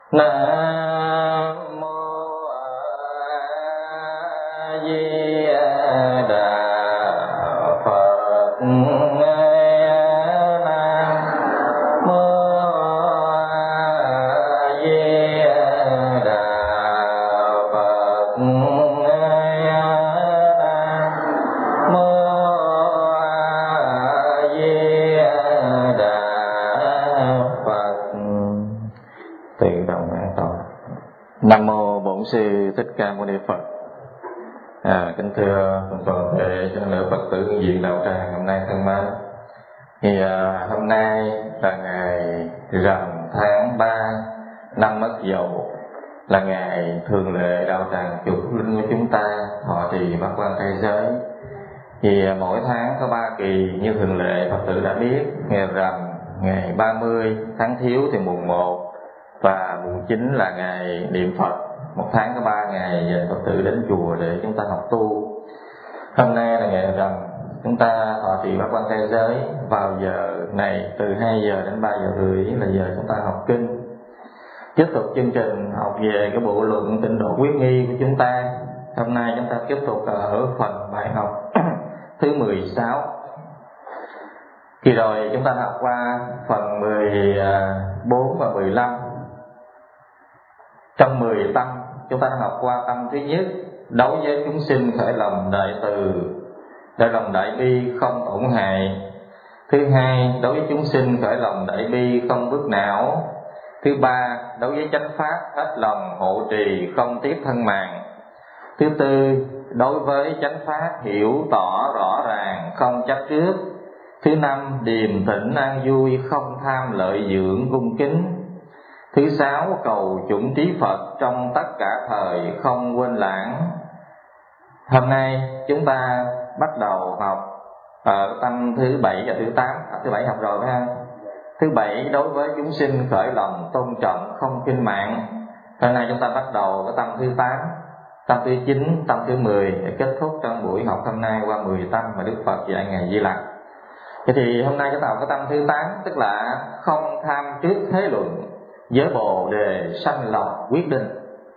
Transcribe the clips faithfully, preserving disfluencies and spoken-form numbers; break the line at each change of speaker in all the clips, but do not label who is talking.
Nam mô A Di Đà Phật. Nam mô A Di Đà Phật. Nam mô A Di Đà Phật. Tự động an toàn. Nam mô Bổn Sư Thích Ca Mâu Ni Phật. À, kính thưa toàn thể cho nữ Phật tử hiện diện đạo tràng hôm nay thân mến. Thì à, hôm nay là ngày rằm tháng ba năm Mất Dậu, là ngày thường lệ đạo tràng chủ linh của chúng ta thọ trì bát quan trai giới. Thì à, mỗi tháng có ba kỳ như thường lệ Phật tử đã biết. Ngày rằm ngày ba mươi tháng Thiếu thì mùng một, và mùng chín là ngày niệm Phật. Một tháng có ba ngày Phật tử đến chùa để chúng ta học tu. Hôm nay là ngày rằm, chúng ta thọ trì bát quan trai giới. Vào giờ này từ hai giờ đến ba giờ rưỡi là giờ chúng ta học kinh. Tiếp tục chương trình học về cái bộ luận tịnh độ quyết nghi của chúng ta. Hôm nay chúng ta tiếp tục ở phần bài học thứ mười sáu. Kỳ rồi chúng ta học qua phần mười bốn và mười lăm. Trong mười tâm, chúng ta học qua tâm thứ nhất, đối với chúng sinh khởi lòng đại từ, khởi lòng đại bi không tổn hại. Thứ hai, đối với chúng sinh khởi lòng đại bi không vứt não. Thứ ba, đối với chánh pháp hết lòng hộ trì không tiếc thân mạng. Thứ tư, đối với chánh pháp hiểu tỏ rõ ràng không chấp trước. Thứ năm, điềm tĩnh an vui không tham lợi dưỡng cung kính. Thứ sáu, cầu chủng trí Phật trong tất cả thời không quên lãng. Hôm nay chúng ta bắt đầu học ở tâm thứ bảy và thứ tám. À, thứ bảy học rồi phải không? Thứ bảy, đối với chúng sinh khởi lòng tôn trọng không khinh mạng. Hôm nay chúng ta bắt đầu với tâm thứ tám, tâm thứ chín, tâm thứ mười để kết thúc trong buổi học hôm nay qua mười tâm mà Đức Phật dạy ngày Di Lặc. Vậy thì hôm nay chúng ta học cái tâm thứ tám, tức là không tham trước thế luận, với bồ đề sanh lòng quyết định.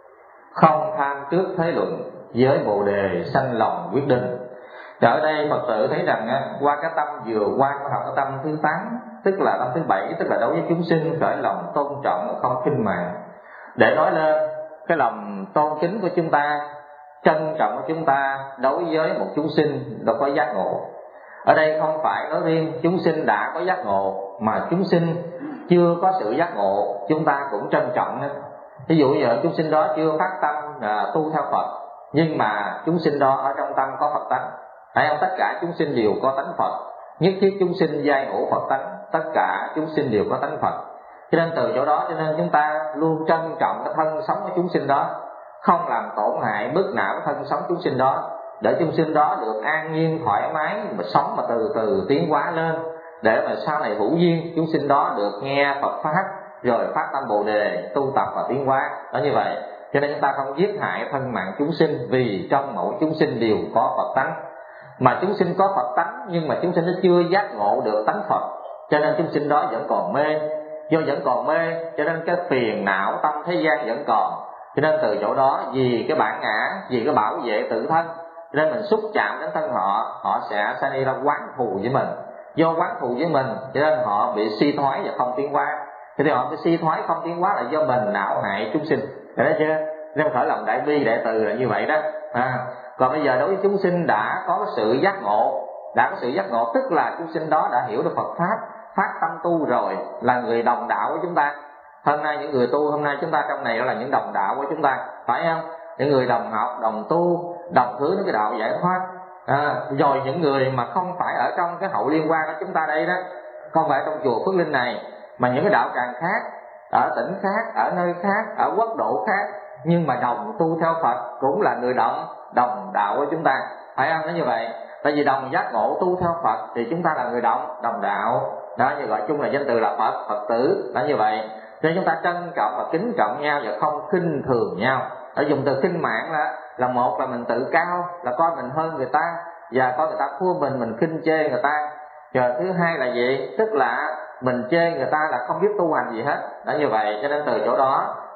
Không tham trước thế luận, với bồ đề sanh lòng quyết định. Thì ở đây Phật tử thấy rằng qua cái tâm vừa qua có học cái tâm thứ tám, tức là tâm thứ bảy, tức là đối với chúng sinh khởi lòng tôn trọng không khinh mạng, để nói lên cái lòng tôn kính của chúng ta, trân trọng của chúng ta đối với một chúng sinh đã có giác ngộ. Ở đây không phải nói riêng chúng sinh đã có giác ngộ, mà chúng sinh chưa có sự giác ngộ chúng ta cũng trân trọng. Ví dụ giờ chúng sinh đó chưa phát tâm à, tu theo Phật, nhưng mà chúng sinh đó ở trong tâm có Phật tánh. Phải không? Tất cả chúng sinh đều có tánh Phật, nhất thiết chúng sinh giai ngộ Phật tánh, tất cả chúng sinh đều có tánh Phật. Cho nên từ chỗ đó cho nên chúng ta luôn trân trọng cái thân sống của chúng sinh đó, không làm tổn hại bức não cái thân sống chúng sinh đó, để chúng sinh đó được an nhiên thoải mái mà sống mà từ từ tiến hóa lên, để mà sau này hữu duyên chúng sinh đó được nghe Phật pháp rồi phát tâm bồ đề tu tập và tiến hóa. Đó như vậy, cho nên chúng ta không giết hại thân mạng chúng sinh, vì trong mỗi chúng sinh đều có Phật tánh. Mà chúng sinh có Phật tánh, nhưng mà chúng sinh nó chưa giác ngộ được tánh Phật, cho nên chúng sinh đó vẫn còn mê. Do vẫn còn mê cho nên cái phiền não tâm thế gian vẫn còn. Cho nên từ chỗ đó, vì cái bản ngã, vì cái bảo vệ tự thân, cho nên mình xúc chạm đến thân họ, họ sẽ sanh ra oán thù với mình. Do oán thù với mình cho nên họ bị suy thoái và không tiến hóa. Thế thì họ bị suy thoái không tiến hóa là do mình não hại chúng sinh, hiểu đó chưa? Nên khởi lòng đại bi đại từ là như vậy đó. À, còn bây giờ đối với chúng sinh đã có sự giác ngộ, đã có sự giác ngộ tức là chúng sinh đó đã hiểu được Phật pháp, phát tâm tu rồi, là người đồng đạo của chúng ta. Hôm nay những người tu hôm nay chúng ta trong này đó là những đồng đạo của chúng ta, phải không? Những người đồng học, đồng tu, đồng hướng đến cái đạo giải thoát. À, rồi những người mà không phải ở trong cái hậu liên quan của chúng ta đây đó, không phải trong chùa Phước Linh này, mà những cái đạo tràng khác, ở tỉnh khác, ở nơi khác, ở quốc độ khác, nhưng mà đồng tu theo Phật, cũng là người đồng đồng đạo của chúng ta, phải không? Nó như vậy. Tại vì đồng giác ngộ tu theo Phật thì chúng ta là người đồng đồng đạo. Đó, như gọi chung là danh từ là Phật, Phật tử. Đó như vậy. Nên chúng ta trân trọng và kính trọng nhau và không khinh thường nhau. Ở dùng từ khinh mạng là, là một là mình tự cao, là coi mình hơn người ta, và coi người ta thua mình, mình khinh chê người ta. Rồi thứ hai là gì? Tức là mình chê người ta là không biết tu hành gì hết. Đó như vậy. Cho nên từ chỗ đó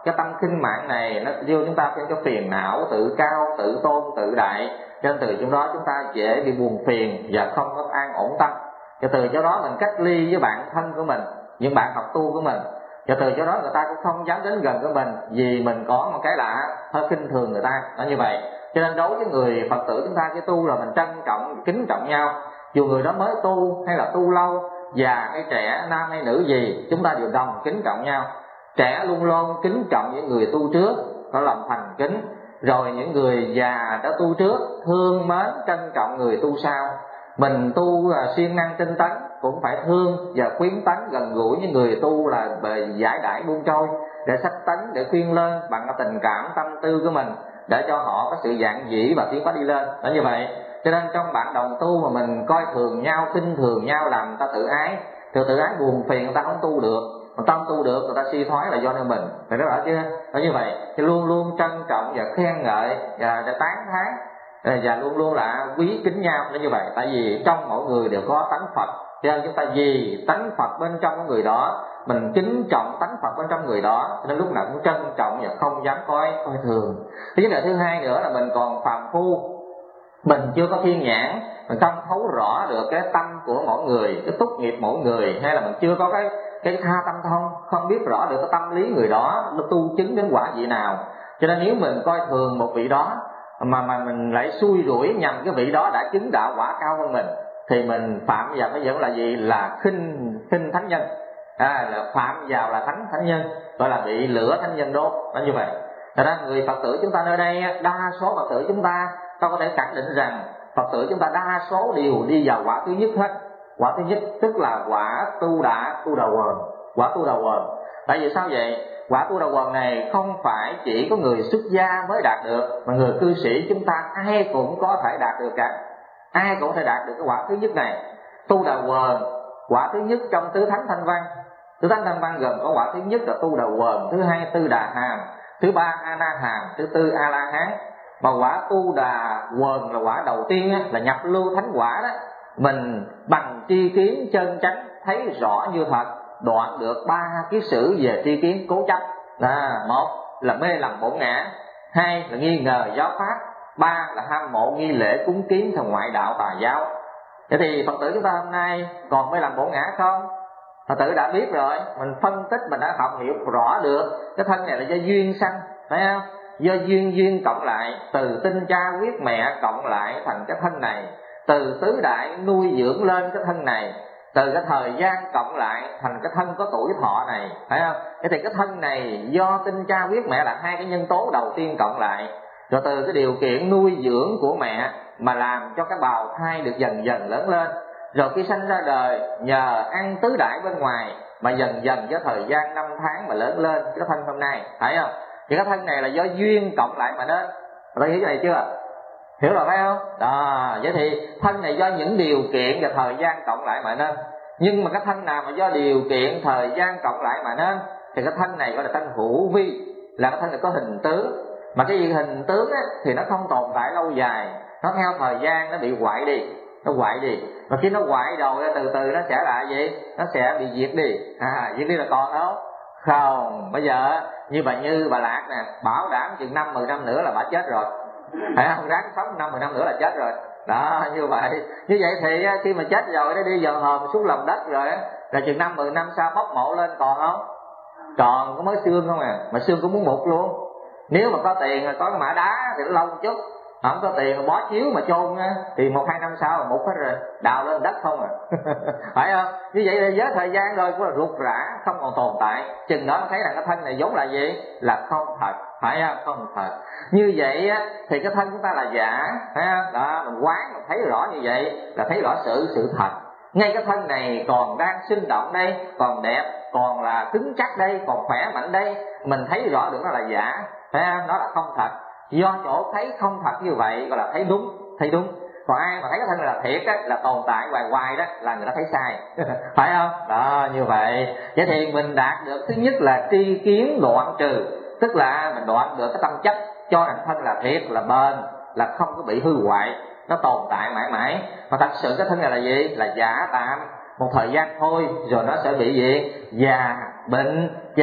cái tâm khinh mạng này nó vô chúng ta theo cái phiền não, tự cao, tự tôn, tự đại, cho nên từ chỗ đó chúng ta dễ bị buồn phiền và không có an ổn tâm. Và từ chỗ đó mình cách ly với bạn thân của mình, những bạn học tu của mình, và từ chỗ đó người ta cũng không dám đến gần của mình, vì mình có một cái lạ hơi khinh thường người ta, nó như vậy. Cho nên đối với người Phật tử chúng ta, cái tu là mình trân trọng, kính trọng nhau, dù người đó mới tu hay là tu lâu, già hay trẻ, nam hay nữ gì, chúng ta đều đồng kính trọng nhau. Trẻ luôn luôn kính trọng những người tu trước, có lòng thành kính, rồi những người già đã tu trước thương mến trân trọng người tu sau. Mình tu là siêng năng tinh tấn cũng phải thương và khuyến tấn gần gũi những người tu là về giải đãi buông trôi, để sách tấn, để khuyên lên bằng cái tình cảm tâm tư của mình, để cho họ có sự dạng dĩ và tiến hóa đi lên. Đó như vậy. Cho nên trong bạn đồng tu mà mình coi thường nhau, khinh thường nhau, làm người ta tự ái, từ tự ái buồn phiền, người ta không tu được. Người ta không tu được, người ta suy thoái là do nơi mình. Phải nói rõ chưa? Đó như vậy. Thì luôn luôn trân trọng và khen ngợi và để tán thán, và luôn luôn là quý kính nhau. Nó như vậy. Tại vì trong mỗi người đều có tánh Phật, cho nên chúng ta vì tánh Phật bên trong của người đó, mình kính trọng tánh Phật bên trong người đó, cho nên lúc nào cũng trân trọng và không dám coi coi thường. Cái vấn đề thứ hai nữa là mình còn phàm phu, mình chưa có thiên nhãn, mình không thấu rõ được cái tâm của mỗi người, cái túc nghiệp mỗi người, hay là mình chưa có cái cái tha tâm thông, không biết rõ được cái tâm lý người đó nó tu chứng đến quả vị nào. Cho nên nếu mình coi thường một vị đó mà mà mình lại xui rủi nhằm cái vị đó đã chứng đạo quả cao hơn mình, thì mình phạm vào cái dẫn là gì? Là khinh khinh thánh nhân, à, là phạm vào là thánh thánh nhân, gọi là bị lửa thánh nhân đốt. Nó như vậy. Thật ra người Phật tử chúng ta nơi đây, đa số Phật tử chúng ta, ta có thể khẳng định rằng Phật tử chúng ta đa số đều đi vào quả thứ nhất hết. Quả thứ nhất tức là quả tu đà tu đà quần, quả tu đà quần. Tại vì sao vậy? Quả tu đà quần này không phải chỉ có người xuất gia mới đạt được, mà người cư sĩ chúng ta ai cũng có thể đạt được cả, ai cũng có thể đạt được cái quả thứ nhất này. Tu đà quần, quả thứ nhất trong tứ thánh thanh văn. Tứ thánh thanh văn gồm có quả thứ nhất là tu đà quần, thứ hai tư đà hàm, thứ ba a na hàm, thứ tư a la hán. Mà quả tu đà quần là quả đầu tiên á, là nhập lưu thánh quả đó. Mình bằng tri kiến chân chánh thấy rõ như thật, đoạn được ba kiết sử về tri kiến cố chấp. Là một là mê lầm bổn ngã, hai là nghi ngờ giáo pháp, ba là ham mộ nghi lễ cúng kiến theo ngoại đạo tà giáo. Vậy thì Phật tử chúng ta hôm nay còn mê lầm bổn ngã không? Phật tử đã biết rồi, mình phân tích, mình đã học hiểu rõ được cái thân này là do duyên sanh, phải không? Do duyên duyên cộng lại, từ tinh cha huyết mẹ cộng lại thành cái thân này, từ tứ đại nuôi dưỡng lên cái thân này, từ cái thời gian cộng lại thành cái thân có tuổi thọ này, phải không? Thế thì cái thân này do tinh cha huyết mẹ là hai cái nhân tố đầu tiên cộng lại, rồi từ cái điều kiện nuôi dưỡng của mẹ mà làm cho cái bào thai được dần dần lớn lên, rồi khi sanh ra đời nhờ ăn tứ đại bên ngoài mà dần dần với thời gian năm tháng mà lớn lên cái thân hôm nay, phải không? Thì cái thân này là do duyên cộng lại mà nên. Tôi hiểu cái này chưa? Hiểu rồi phải không? Đó, vậy thì thân này do những điều kiện và thời gian cộng lại mà nên. Nhưng mà cái thân nào mà do điều kiện, thời gian cộng lại mà nên, thì cái thân này gọi là thân hữu vi, là cái thân này có hình tướng. Mà cái gì hình tướng á, thì nó không tồn tại lâu dài, nó theo thời gian nó bị hoại đi, nó hoại đi. Và khi nó hoại rồi từ từ nó sẽ là gì? Nó sẽ bị diệt đi. À, diệt đi là còn không? Không. Bây giờ như bà Như, bà Lạc nè, bảo đảm chừng năm mười năm nữa là bà chết rồi, phải không? Ráng sống năm mười năm nữa là chết rồi. Đó, như vậy. Như vậy thì khi mà chết rồi, nó đi vào hòm xuống lòng đất rồi á, là chừng năm mười năm sau bóc mộ lên còn không? Còn có mới xương không à, mà xương cũng muốn mục luôn. Nếu mà có tiền có cái mã đá thì nó lâu một chút, không có tiền mà bó chiếu mà chôn á, thì một hai năm sau là mục hết rồi, đào lên đất không à. Phải không? Như vậy là với thời gian rồi cũng là ruột rã, không còn tồn tại. Chừng đó thấy là cái thân này giống là gì? Là không thật, phải không? Không thật. Như vậy á, thì cái thân chúng ta là giả, phải không? Đó, mình quán mình thấy rõ như vậy là thấy rõ sự sự thật. Ngay cái thân này còn đang sinh động đây, còn đẹp, còn là cứng chắc đây, còn khỏe mạnh đây, mình thấy rõ được nó là giả, phải không? Nó là không thật. Do chỗ thấy không thật như vậy gọi là thấy đúng, thấy đúng. Còn ai mà thấy cái thân này là thiệt á, là tồn tại hoài hoài đó, là người ta thấy sai. Phải không? Đó, như vậy. Vậy thì mình đạt được thứ nhất là tri kiến đoạn trừ, tức là mình đoạn được cái tâm chấp cho rằng thân là thiệt, là bền, là không có bị hư hoại, nó tồn tại mãi mãi. Mà thật sự cái thân này là gì? Là giả tạm, một thời gian thôi, rồi nó sẽ bị gì? Già, bệnh, chết,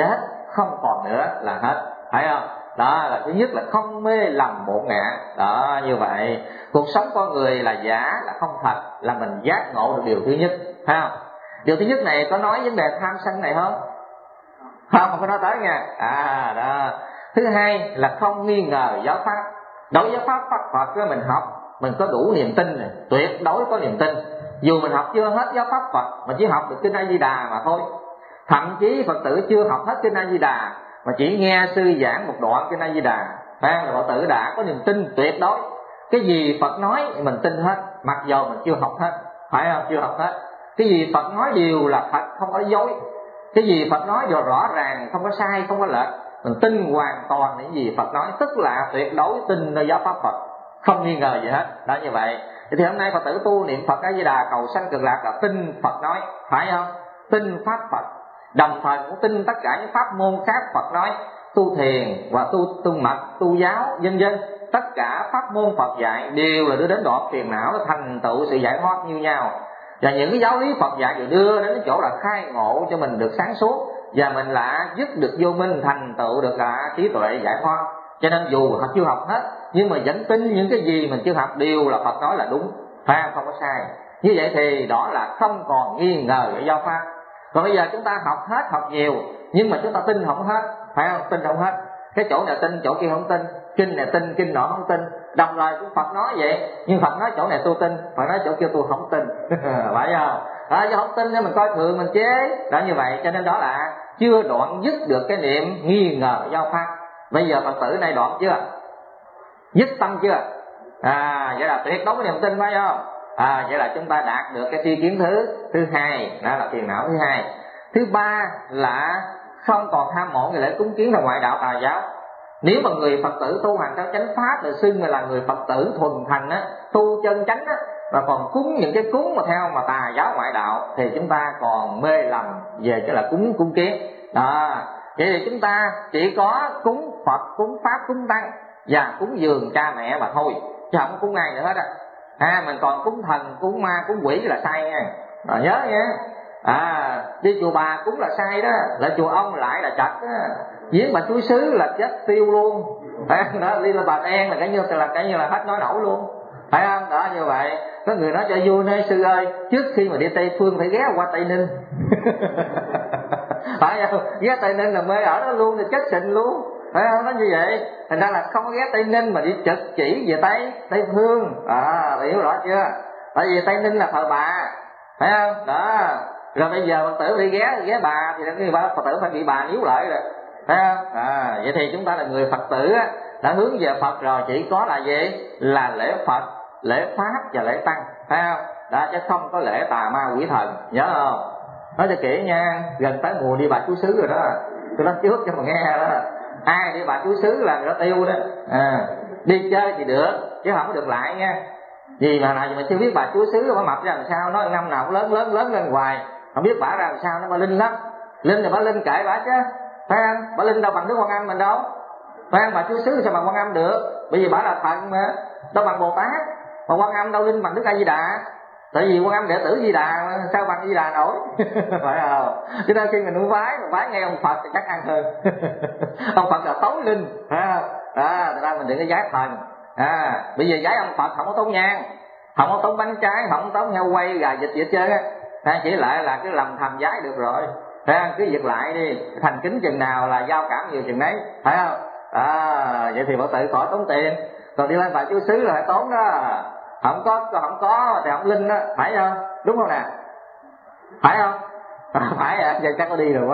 không còn nữa là hết, phải không? Đó là thứ nhất là không mê lầm ngộ ngã. Đó, như vậy cuộc sống con người là giả, là không thật, là mình giác ngộ được điều thứ nhất, phải không? Điều thứ nhất này có nói vấn đề tham sân này không? Không, không có nói tới nha. À đó. Thứ hai là không nghi ngờ giáo pháp. Đối với pháp Phật Phật đó mình học, mình có đủ niềm tin này, tuyệt đối có niềm tin. Dù mình học chưa hết giáo pháp Phật, mà chỉ học được kinh A Di Đà mà thôi. Thậm chí Phật tử chưa học hết kinh A Di Đà, mà chỉ nghe sư giảng một đoạn kinh A Di Đà, phải là Phật tử đã có niềm tin tuyệt đối. Cái gì Phật nói mình tin hết, mặc dù mình chưa học hết, phải không? Chưa học hết. Cái gì Phật nói đều là thật, không có dối. Cái gì Phật nói đều rõ ràng, không có sai, không có lệch. Mình tin hoàn toàn những gì Phật nói, tức là tuyệt đối tin nơi giáo pháp Phật, không nghi ngờ gì hết. Đó, như vậy thì hôm nay Phật tử tu niệm Phật A Di Đà cầu sanh cực lạc là tin Phật nói, phải không? Tin pháp Phật, đồng thời cũng tin tất cả những pháp môn khác Phật nói, tu thiền và tu tu mật, tu giáo, vân vân. Tất cả pháp môn Phật dạy đều là đưa đến đoạn phiền não, thành tựu sự giải thoát như nhau. Và những cái giáo lý Phật dạy đều đưa đến cái chỗ là khai ngộ cho mình được sáng suốt, và mình là dứt được vô minh, thành tựu được là trí tuệ giải thoát. Cho nên dù họ chưa học hết, nhưng mà vẫn tin những cái gì mình chưa học đều là Phật nói là đúng, phải không? Không có sai. Như vậy thì đó là không còn nghi ngờ về giáo pháp. Còn bây giờ chúng ta học hết, học nhiều, nhưng mà chúng ta tin không hết, phải không? Tin không hết. Cái chỗ này tin, chỗ kia không tin. Kinh này tin, kinh nọ không tin. Đồng thời cũng Phật nói vậy, nhưng Phật nói chỗ này tôi tin, Phật nói chỗ kia tôi không tin. Phải không? Đó, do không tin nên mình coi thường, mình chế. Đó, như vậy cho nên đó là chưa đoạn dứt được cái niệm nghi ngờ giáo pháp. Bây giờ Phật tử này đoạn chưa? Dứt tâm chưa? À, vậy là tuyệt đối cái niềm tin, phải không? À, vậy là chúng ta đạt được cái tri kiến thứ thứ hai, đó là phiền não thứ hai. Thứ ba là không còn tham mộ người lễ cúng kiến là ngoại đạo tà giáo. Nếu mà người Phật tử tu hành theo chánh pháp được xưng là người Phật tử thuần thành á, tu chân chánh á, và còn cúng những cái cúng mà theo mà tà giáo ngoại đạo, thì chúng ta còn mê lầm về cái là cúng cúng kiến. Đó, vậy thì chúng ta chỉ có cúng Phật, cúng pháp, cúng tăng và cúng dường cha mẹ mà thôi, chứ không có cúng ai nữa hết á. À, mình còn cúng thần, cúng ma, cúng quỷ là sai nha. Rồi nhớ nha. À, đi chùa bà cúng là sai đó, lại chùa ông lại là chặt đó. Giếng bà chuối sứ là chết tiêu luôn. Phải không? Đó, đi là bà đen là cái như là cái như là hết nói nổi luôn. Phải không? Đó, như vậy. Có người nói cho vui nói sư ơi, trước khi mà đi Tây Phương phải ghé qua Tây Ninh. Phải không? Ghé Tây Ninh là mê ở đó luôn, thì chết xịn luôn. Phải không? Nói như vậy. Thành ra là không có ghé Tây Ninh mà đi trực chỉ về Tây Tây Phương. À, hiểu rõ chưa? Tại vì Tây Ninh là thờ bà, phải không? Đó. Rồi bây giờ Phật tử đi ghé ghé bà thì cái bà Phật tử phải bị bà níu lại rồi, phải không? À, vậy thì chúng ta là người Phật tử á, đã hướng về Phật rồi, chỉ có là gì? Là lễ Phật, lễ Pháp và lễ Tăng, phải không? Đó, chứ không có lễ tà ma quỷ thần, nhớ không? Nói cho kỹ nha, gần tới mùa đi bà chú xứ rồi đó, tôi nói trước cho mà nghe đó. Ai đi bà chú xứ là người đó tiêu đó. À, đi chơi thì được, chứ không có được lại nha. Vì mà nào mà chưa biết bà chúa xứ bà mập ra làm sao, nói năm nào cũng lớn lớn lớn lên hoài, không biết bà ra làm sao, nó bà linh lắm. Linh là bà linh kệ bà chứ, phải không? Bà linh đâu bằng Đức Quan Âm mình đâu, phải không? Bà chúa xứ sao bằng Quan Âm được, bởi vì bà là thần mà, đâu bằng Bồ Tát. Mà Quan Âm đâu linh bằng Đức A Di Đà, tại vì Quan Âm đệ tử Di Đà mà, sao bằng Di Đà nổi. Phải không? Cho nên khi mình nuôi vái mình vái nghe ông Phật thì chắc ăn hơn. Ông Phật là tối linh, phải không? Đó, thật ra mình đừng có vái thần. À, bây giờ vái ông Phật không có tốn nhang, không có tốn bánh trái, không có tốn heo quay gà vịt gì hết trơn á. À, chỉ lại là cái làm thầm vái được rồi. À, cứ việc lại đi, thành kính chừng nào là giao cảm nhiều chừng đấy, phải không? À, vậy thì Phật tử khỏi tốn tiền. Còn đi lên bà chú xứ là phải tốn đó. Không có không có thì không linh đó, phải không? Đúng không nè? Phải không? À, phải à, vậy chắc có đi rồi quá.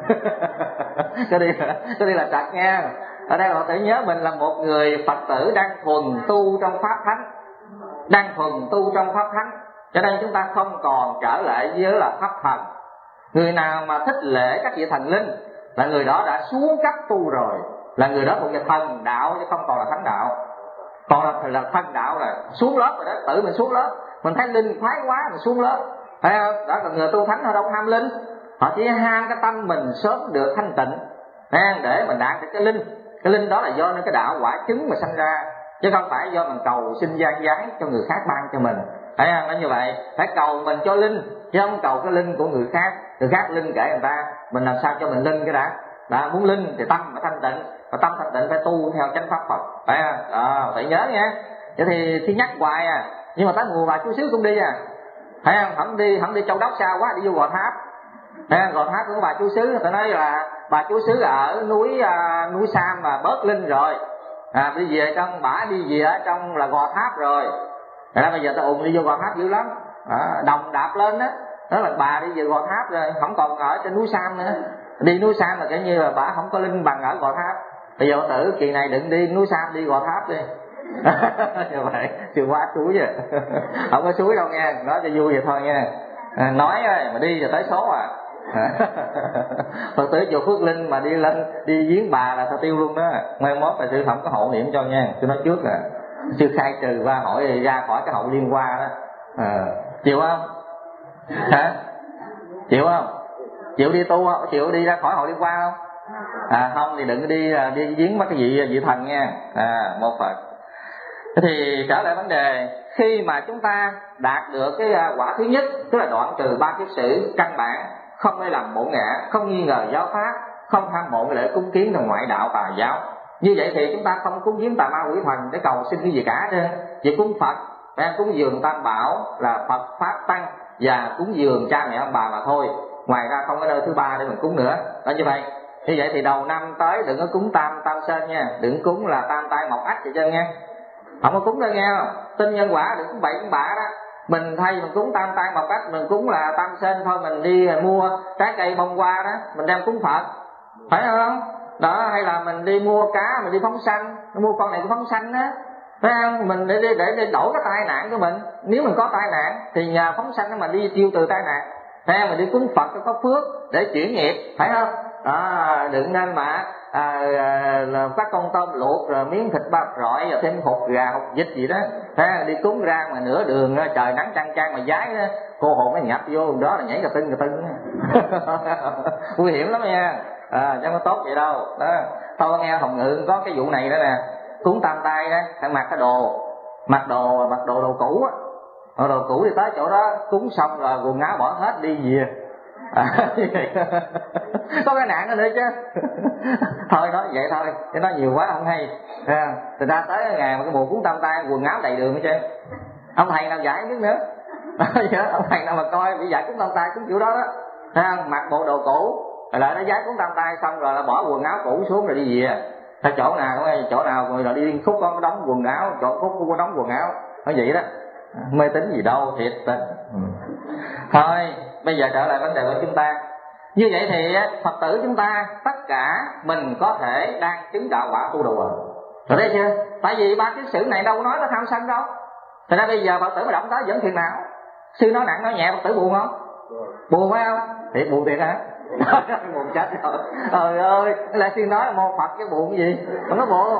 có đi có đi là chặt nha. Ở đây Phật tử nhớ mình là một người Phật tử đang thuần tu trong pháp thánh, đang thuần tu trong pháp thánh, cho nên chúng ta không còn trở lại với là pháp thần. Người nào mà thích lễ các vị thần linh là người đó đã xuống cấp tu rồi, là người đó thuộc về thần đạo chứ không còn là thánh đạo. Còn là, là thân đạo là xuống lớp rồi đó, tự mình xuống lớp, mình thấy linh khoái quá mình xuống lớp, thấy không? Đó, còn người tu thánh họ đâu ham linh, họ chỉ ham cái tâm mình sớm được thanh tịnh, để mình đạt được cái linh. Cái linh đó là do cái đạo quả chứng mà sanh ra, chứ không phải do mình cầu xin gian giái cho người khác ban cho mình. Thấy không? Nó như vậy, phải cầu mình cho linh chứ không cầu cái linh của người khác. Người khác linh kệ người ta, mình làm sao cho mình linh cái đã. Đó, muốn linh thì tâm phải thanh tịnh, và tâm thanh tịnh phải tu theo chánh pháp Phật, phải không? Đó, phải nhớ nha. Vậy thì thì nhắc hoài à, nhưng mà tới mùa bà chú xíu cũng đi à, phải không? Không đi, không đi Châu Đốc xa quá, đi vô Gò Tháp. À, Gò Tháp của bà chú xứ, tôi nói là bà chú xứ ở núi à, núi Sam mà bớt linh rồi, à, đi về trong bả đi về ở trong là Gò Tháp rồi. Rồi bây giờ ta ùn đi vô Gò Tháp dữ lắm, đó, đồng đạp lên đó, đó là bà đi về Gò Tháp rồi, không còn ở trên núi Sam nữa. Đi núi Sam là kiểu như là bà không có linh bằng ở Gò Tháp. Bây giờ tử kỳ này đừng đi núi Sam, đi Gò Tháp đi. Như vậy chưa quá suối rồi. Không có suối đâu nha, nói cho vui vậy thôi nha. À, nói ơi, mà đi rồi tới số à. Phật tử chùa Phước Linh mà đi lên đi viếng bà là tao tiêu luôn đó. Mai mốt là sư không có hộ niệm cho nha, tôi nói trước à. Sư khai trừ qua hỏi ra khỏi cái hậu liên qua đó. À, chịu không? Hả? Chịu không? Chịu đi tu không? Chịu đi ra khỏi hậu liên qua không? À không thì đừng đi đi viếng mấy cái vị vị thần nha. À, một Phật. Thế thì trở lại vấn đề, khi mà chúng ta đạt được cái quả thứ nhất, tức là đoạn trừ ba kiết sử căn bản, không mê lầm bổn ngã, không nghi ngờ giáo pháp, không tham mộ lễ cúng kiến trong ngoại đạo tà giáo. Như vậy thì chúng ta không cúng kiến tà ma quỷ thần để cầu xin cái gì cả chứ. Chỉ cúng Phật, đang cúng dường Tam Bảo là Phật Pháp Tăng, và cúng dường cha mẹ ông bà mà thôi. Ngoài ra không có nơi thứ ba để mình cúng nữa. Đó như vậy. Như vậy thì đầu năm tới đừng có cúng tam tam sơn nha, đừng cúng là tam tai mộc ách vậy chứ nha. Không có cúng đâu nghe không? Tin nhân quả đừng cúng bậy cúng bạ đó. Mình thay mình cúng tam tai mộc ách, mình cúng là tam sơn thôi, mình đi mua trái cây bông hoa đó, mình đem cúng Phật, phải không? Đó, hay là mình đi mua cá, mình đi phóng sanh, mua con này cũng phóng sanh đó, phải không? Mình để, để để đổi cái tai nạn của mình. Nếu mình có tai nạn thì nhờ phóng sanh đó mà đi tiêu trừ tai nạn, phải không? Mình đi cúng Phật có phước để chuyển nghiệp, phải không? Đó, đừng nên mà à, à, phát con tôm luộc rồi miếng thịt ba rọi rồi thêm hột gà hột vịt gì đó, phải không? Đi cúng ra mà nửa đường trời nắng chang chang mà giái đó, cô hồn nó nhập vô đó là nhảy cà tưng cà tưng. Nguy hiểm lắm nha. À, chứ không có tốt vậy đâu đó. Tôi nghe Hồng Ngự có cái vụ này đó nè, cúng tam tai đó, phải mặc cái đồ mặc đồ mặc đồ đồ cũ á, đồ, đồ cũ thì tới chỗ đó cúng xong rồi quần áo bỏ hết đi về. À, có cái nạn đó nữa chứ. Thôi nói vậy thôi, chứ nói nhiều quá không hay. À, thì ra tới ngày mà cái mùa cúng tam tai quần áo đầy đường hết trơn. Ông thầy nào dạy biết nữa. Ông thầy nào mà coi bị dạy cúng tam tai cúng kiểu đó đó. À, mặc bộ đồ cũ rồi lại nó giái cúng tam tai xong rồi là bỏ quần áo cũ xuống rồi đi về. Tại chỗ nào chỗ nào rồi đi khúc con đóng quần áo, chỗ khúc có đóng quần áo, nói vậy đó. Mê tín gì đâu, thiệt tình. Ừ. Thôi bây giờ trở lại vấn đề của chúng ta. Như vậy thì Phật tử chúng ta tất cả mình có thể đang chứng đạo quả tu đầu rồi, rồi thấy chưa? Tại vì ba cái sự này đâu có nói có tham sân đâu. Thành ra bây giờ Phật tử mà động tới vẫn phiền não. Sư nói nặng nói nhẹ Phật tử buồn không? Buồn phải không? Thiệt buồn thiệt hả? Buồn chết rồi. Trời ơi, lại xin nói mô Phật cái buồn cái gì? Không có buồn.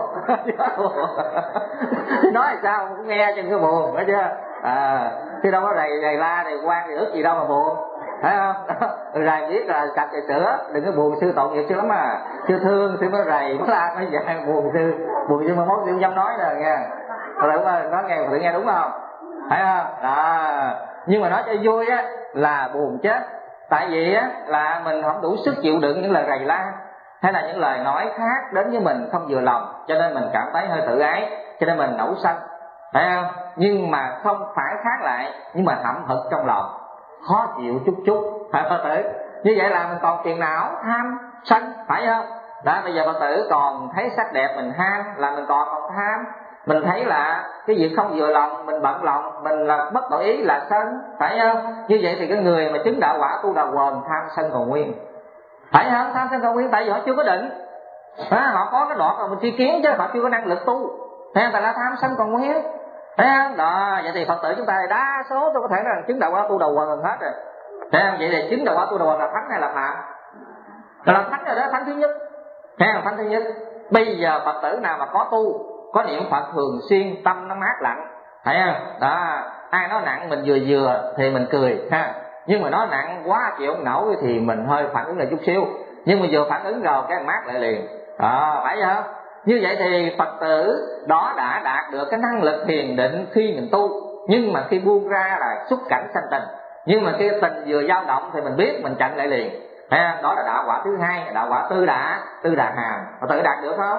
Nói là sao cũng nghe cho cái buồn, phải chưa? À, chứ đâu có rầy rầy la rầy quan rầy ức gì đâu mà buồn, thấy không? Rầy biết là sạch rầy sữa, đừng có buồn sư tội nghiệp sư lắm à. Sư thương sư mới rầy mới la mới dạy buồn sư, buồn sư mà mốt sư không dám nói nè nghe. Rồi đúng rồi, nói nghe thử nghe đúng không? Thấy không? Đó. Nhưng mà nói cho vui á là buồn chết. Tại vì á là mình không đủ sức chịu đựng những lời rầy la hay là những lời nói khác đến với mình không vừa lòng, cho nên mình cảm thấy hơi tự ái, cho nên mình nổi sân, phải không? Nhưng mà không phải khác lại, nhưng mà hậm hực trong lòng, khó chịu chút chút, phải Phật tử. Như vậy là mình còn phiền não, tham, sân, phải không? Đó, bây giờ Phật tử còn thấy sắc đẹp mình ham là mình còn còn tham. Mình thấy là cái việc không vừa lòng mình bận lòng, mình là bất đổi ý là sân, phải không? Như vậy thì cái người mà chứng đạo quả tu đà quần tham sân còn nguyên, phải không? Tham sân còn nguyên tại vì họ chưa có định. Đó, họ có cái đoạn mà mình tri kiến chứ họ chưa có năng lực tu, phải không? Tại là tham sân còn nguyên, phải không? Đó, vậy thì Phật tử chúng ta đa số tôi có thể là chứng đạo quả tu đà quần gần hết rồi, phải không? Vậy thì chứng đạo quả tu đà quần là thánh hay là phạm? Là thánh rồi đó, thánh thứ nhất, phải không? Thánh thứ nhất. Bây giờ Phật tử nào mà có tu, có niệm Phật thường xuyên, tâm nó mát lặng, thấy không? Đó, ai nói nặng mình vừa vừa thì mình cười ha, nhưng mà nói nặng quá chịu không nổi thì mình hơi phản ứng lại chút xíu, nhưng mà vừa phản ứng rồi cái mát lại liền. Đó, phải không? Như vậy thì Phật tử đó đã đạt được cái năng lực thiền định khi mình tu, nhưng mà khi buông ra là xuất cảnh sanh tình, nhưng mà khi tình vừa dao động thì mình biết mình chặn lại liền. ha, đó là đạo quả thứ hai. Đạo quả tư đà, tư đà hàm, Phật tử đạt được không?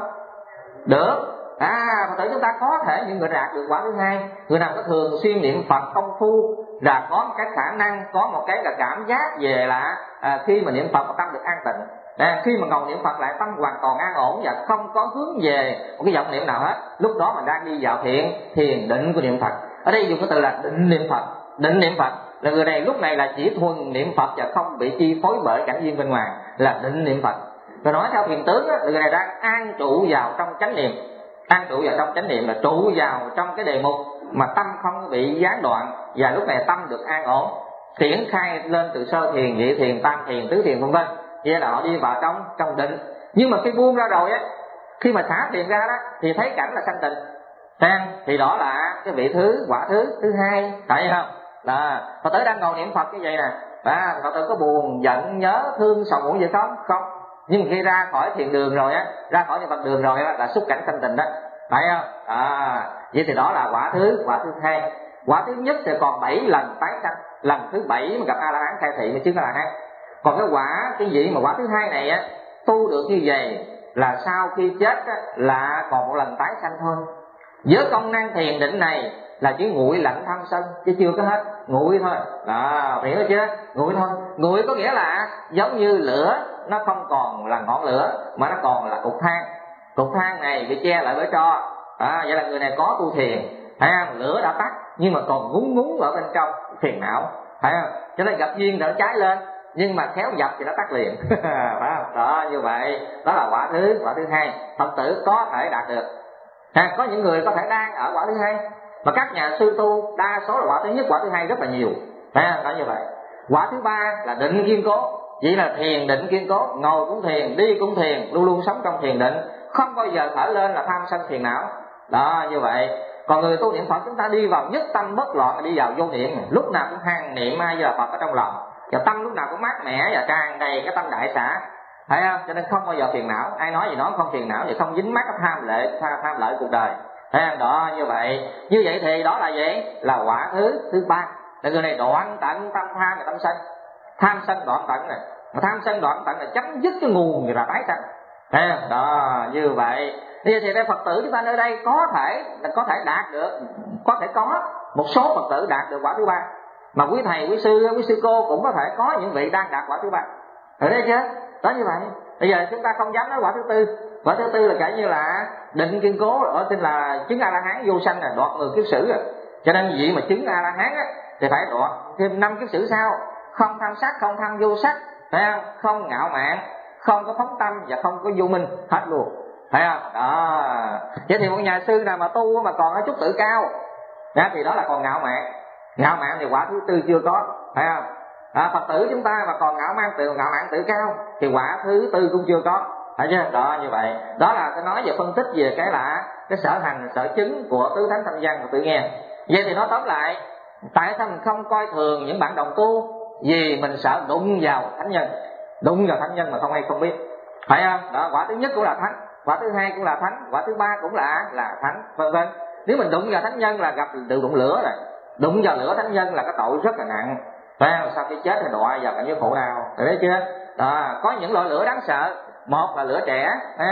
Được. À, Phật tử chúng ta có thể những người đạt được quả thứ hai, người nào có thường xuyên niệm Phật công phu, là có một cái khả năng, có một cái là cảm giác về là à, khi mà niệm Phật mà tâm được an tịnh. À, khi mà ngồi niệm Phật lại tâm hoàn toàn an ổn và không có hướng về một cái vọng niệm nào hết, lúc đó mình đang đi vào thiện thiền định của niệm Phật. Ở đây dùng cái từ là định niệm Phật. Định niệm Phật là người này lúc này là chỉ thuần niệm Phật và không bị chi phối bởi cảnh duyên bên ngoài, là định niệm Phật. Rồi nói theo thiền tướng là người này đang an trụ vào trong chánh niệm. An trụ vào trong chánh niệm là trụ vào trong cái đề mục mà tâm không bị gián đoạn, và lúc này tâm được an ổn, triển khai lên từ sơ thiền, nhị thiền, tam thiền, tứ thiền vân vân. Vậy là họ đi vào trong trong định. Nhưng mà khi buông ra rồi á, khi mà xả thiền ra đó thì thấy cảnh là sanh tịnh, Đang, thì đó là cái vị thứ quả thứ thứ hai, thấy không? Là Phật tử đang ngồi niệm Phật như vậy nè, à, Phật tử có buồn, giận, nhớ, thương, sầu muộn gì không? Không. Nhưng mà khi ra khỏi thiền đường rồi á, ra khỏi niệm Phật đường rồi á, là xúc cảnh sanh tịnh đó, phải không? À, vậy thì đó là quả thứ quả thứ hai. Quả thứ nhất thì còn bảy lần tái sanh, lần thứ bảy mà gặp A La Hán khai thị mà chứng A La Hán. Còn cái quả cái gì mà quả thứ hai này á, tu được như vậy là sau khi chết á, là còn một lần tái sanh thôi. Với công năng thiền định này là chỉ nguội lạnh tham sân, chứ chưa có hết, nguội thôi. Đó, hiểu chưa? Nguội thôi. Nguội có nghĩa là giống như lửa, nó không còn là ngọn lửa mà nó còn là cục than. Cục than này bị che lại với tro. À, vậy là người này có tu thiền, à, lửa đã tắt nhưng mà còn ngúng ngúng ở bên trong phiền não, phải không? Cho nên gặp duyên đỡ cháy lên, nhưng mà khéo dập thì nó tắt liền. Phải không? Đó, như vậy đó là quả thứ quả thứ hai. Phật tử có thể đạt được. À, có những người có thể đang ở quả thứ hai, mà các nhà sư tu đa số là quả thứ nhất, quả thứ hai rất là nhiều. À, đó như vậy. Quả thứ ba là định kiên cố. Vậy là thiền định kiên cố, ngồi cũng thiền, đi cũng thiền, luôn luôn sống trong thiền định, không bao giờ khởi lên là tham sân phiền não. Đó, như vậy. Còn người tu niệm Phật chúng ta đi vào nhất tâm bất loạn, đi vào vô niệm, lúc nào cũng hàng niệm A Di Đà Phật ở trong lòng, và tâm lúc nào cũng mát mẻ và tràn đầy cái tâm đại xả, thấy không? Cho nên không bao giờ phiền não. Ai nói gì nói không phiền não, thì không dính mắc cái tham lệ tham, tham lợi cuộc đời. Thấy không? Đó, như vậy. Như vậy thì đó là gì? Là quả thứ thứ ba. Là người này đoạn tận tâm tham và tâm sân. Tham sân đoạn tận này, mà tham sân đoạn tận là chấm dứt cái nguồn người là tái sanh. Thấy không? Đó, như vậy. Thì thì đây Phật tử chúng ta nơi đây có thể có thể đạt được, có thể có một số Phật tử đạt được quả thứ ba. Mà quý thầy, quý sư, quý sư cô cũng có thể có những vị đang đạt quả thứ ba. Ở đây chứ? Đó, như vậy. Bây giờ chúng ta không dám nói quả thứ tư. Quả thứ tư là kể như là định kiên cố, ở tên là chứng A La Hán vô sanh, là đoạt người kiếp sử rồi. Cho nên vị mà chứng A La Hán á thì phải đoạt thêm năm kiếp sử sau, không tham sắc, không tham vô sắc, phải không? Không ngạo mạn, không có phóng tâm và không có vô minh, hết luôn. Thấy không? Đó. Vậy thì một nhà sư nào mà tu mà còn ở chút tự cao, đó, thì đó là còn ngạo mạn. Ngạo mạn thì quả thứ tư chưa có, phải không? À, Phật tử chúng ta mà còn ngạo mạn tự ngạo mạn tự cao thì quả thứ tư cũng chưa có, phải chưa? Đó, như vậy. Đó là cái nói về phân tích về cái là cái sở hành sở chứng của tứ thánh thanh văn của tự nghe. Vậy thì nói tóm lại, tại sao mình không coi thường những bạn đồng tu? Vì mình sợ đụng vào thánh nhân, đụng vào thánh nhân mà không ai không biết, phải không? Đó, quả thứ nhất cũng là thánh, quả thứ hai cũng là thánh, quả thứ ba cũng là là thánh, vân vân. Nếu mình đụng vào thánh nhân là gặp tự đụng lửa rồi, đụng vào lửa thánh nhân là cái tội rất là nặng, phải không? Sau khi chết thì đọa vào cảnh giới khổ đau, thấy chưa? Đó, có những loại lửa đáng sợ. Một là lửa trẻ,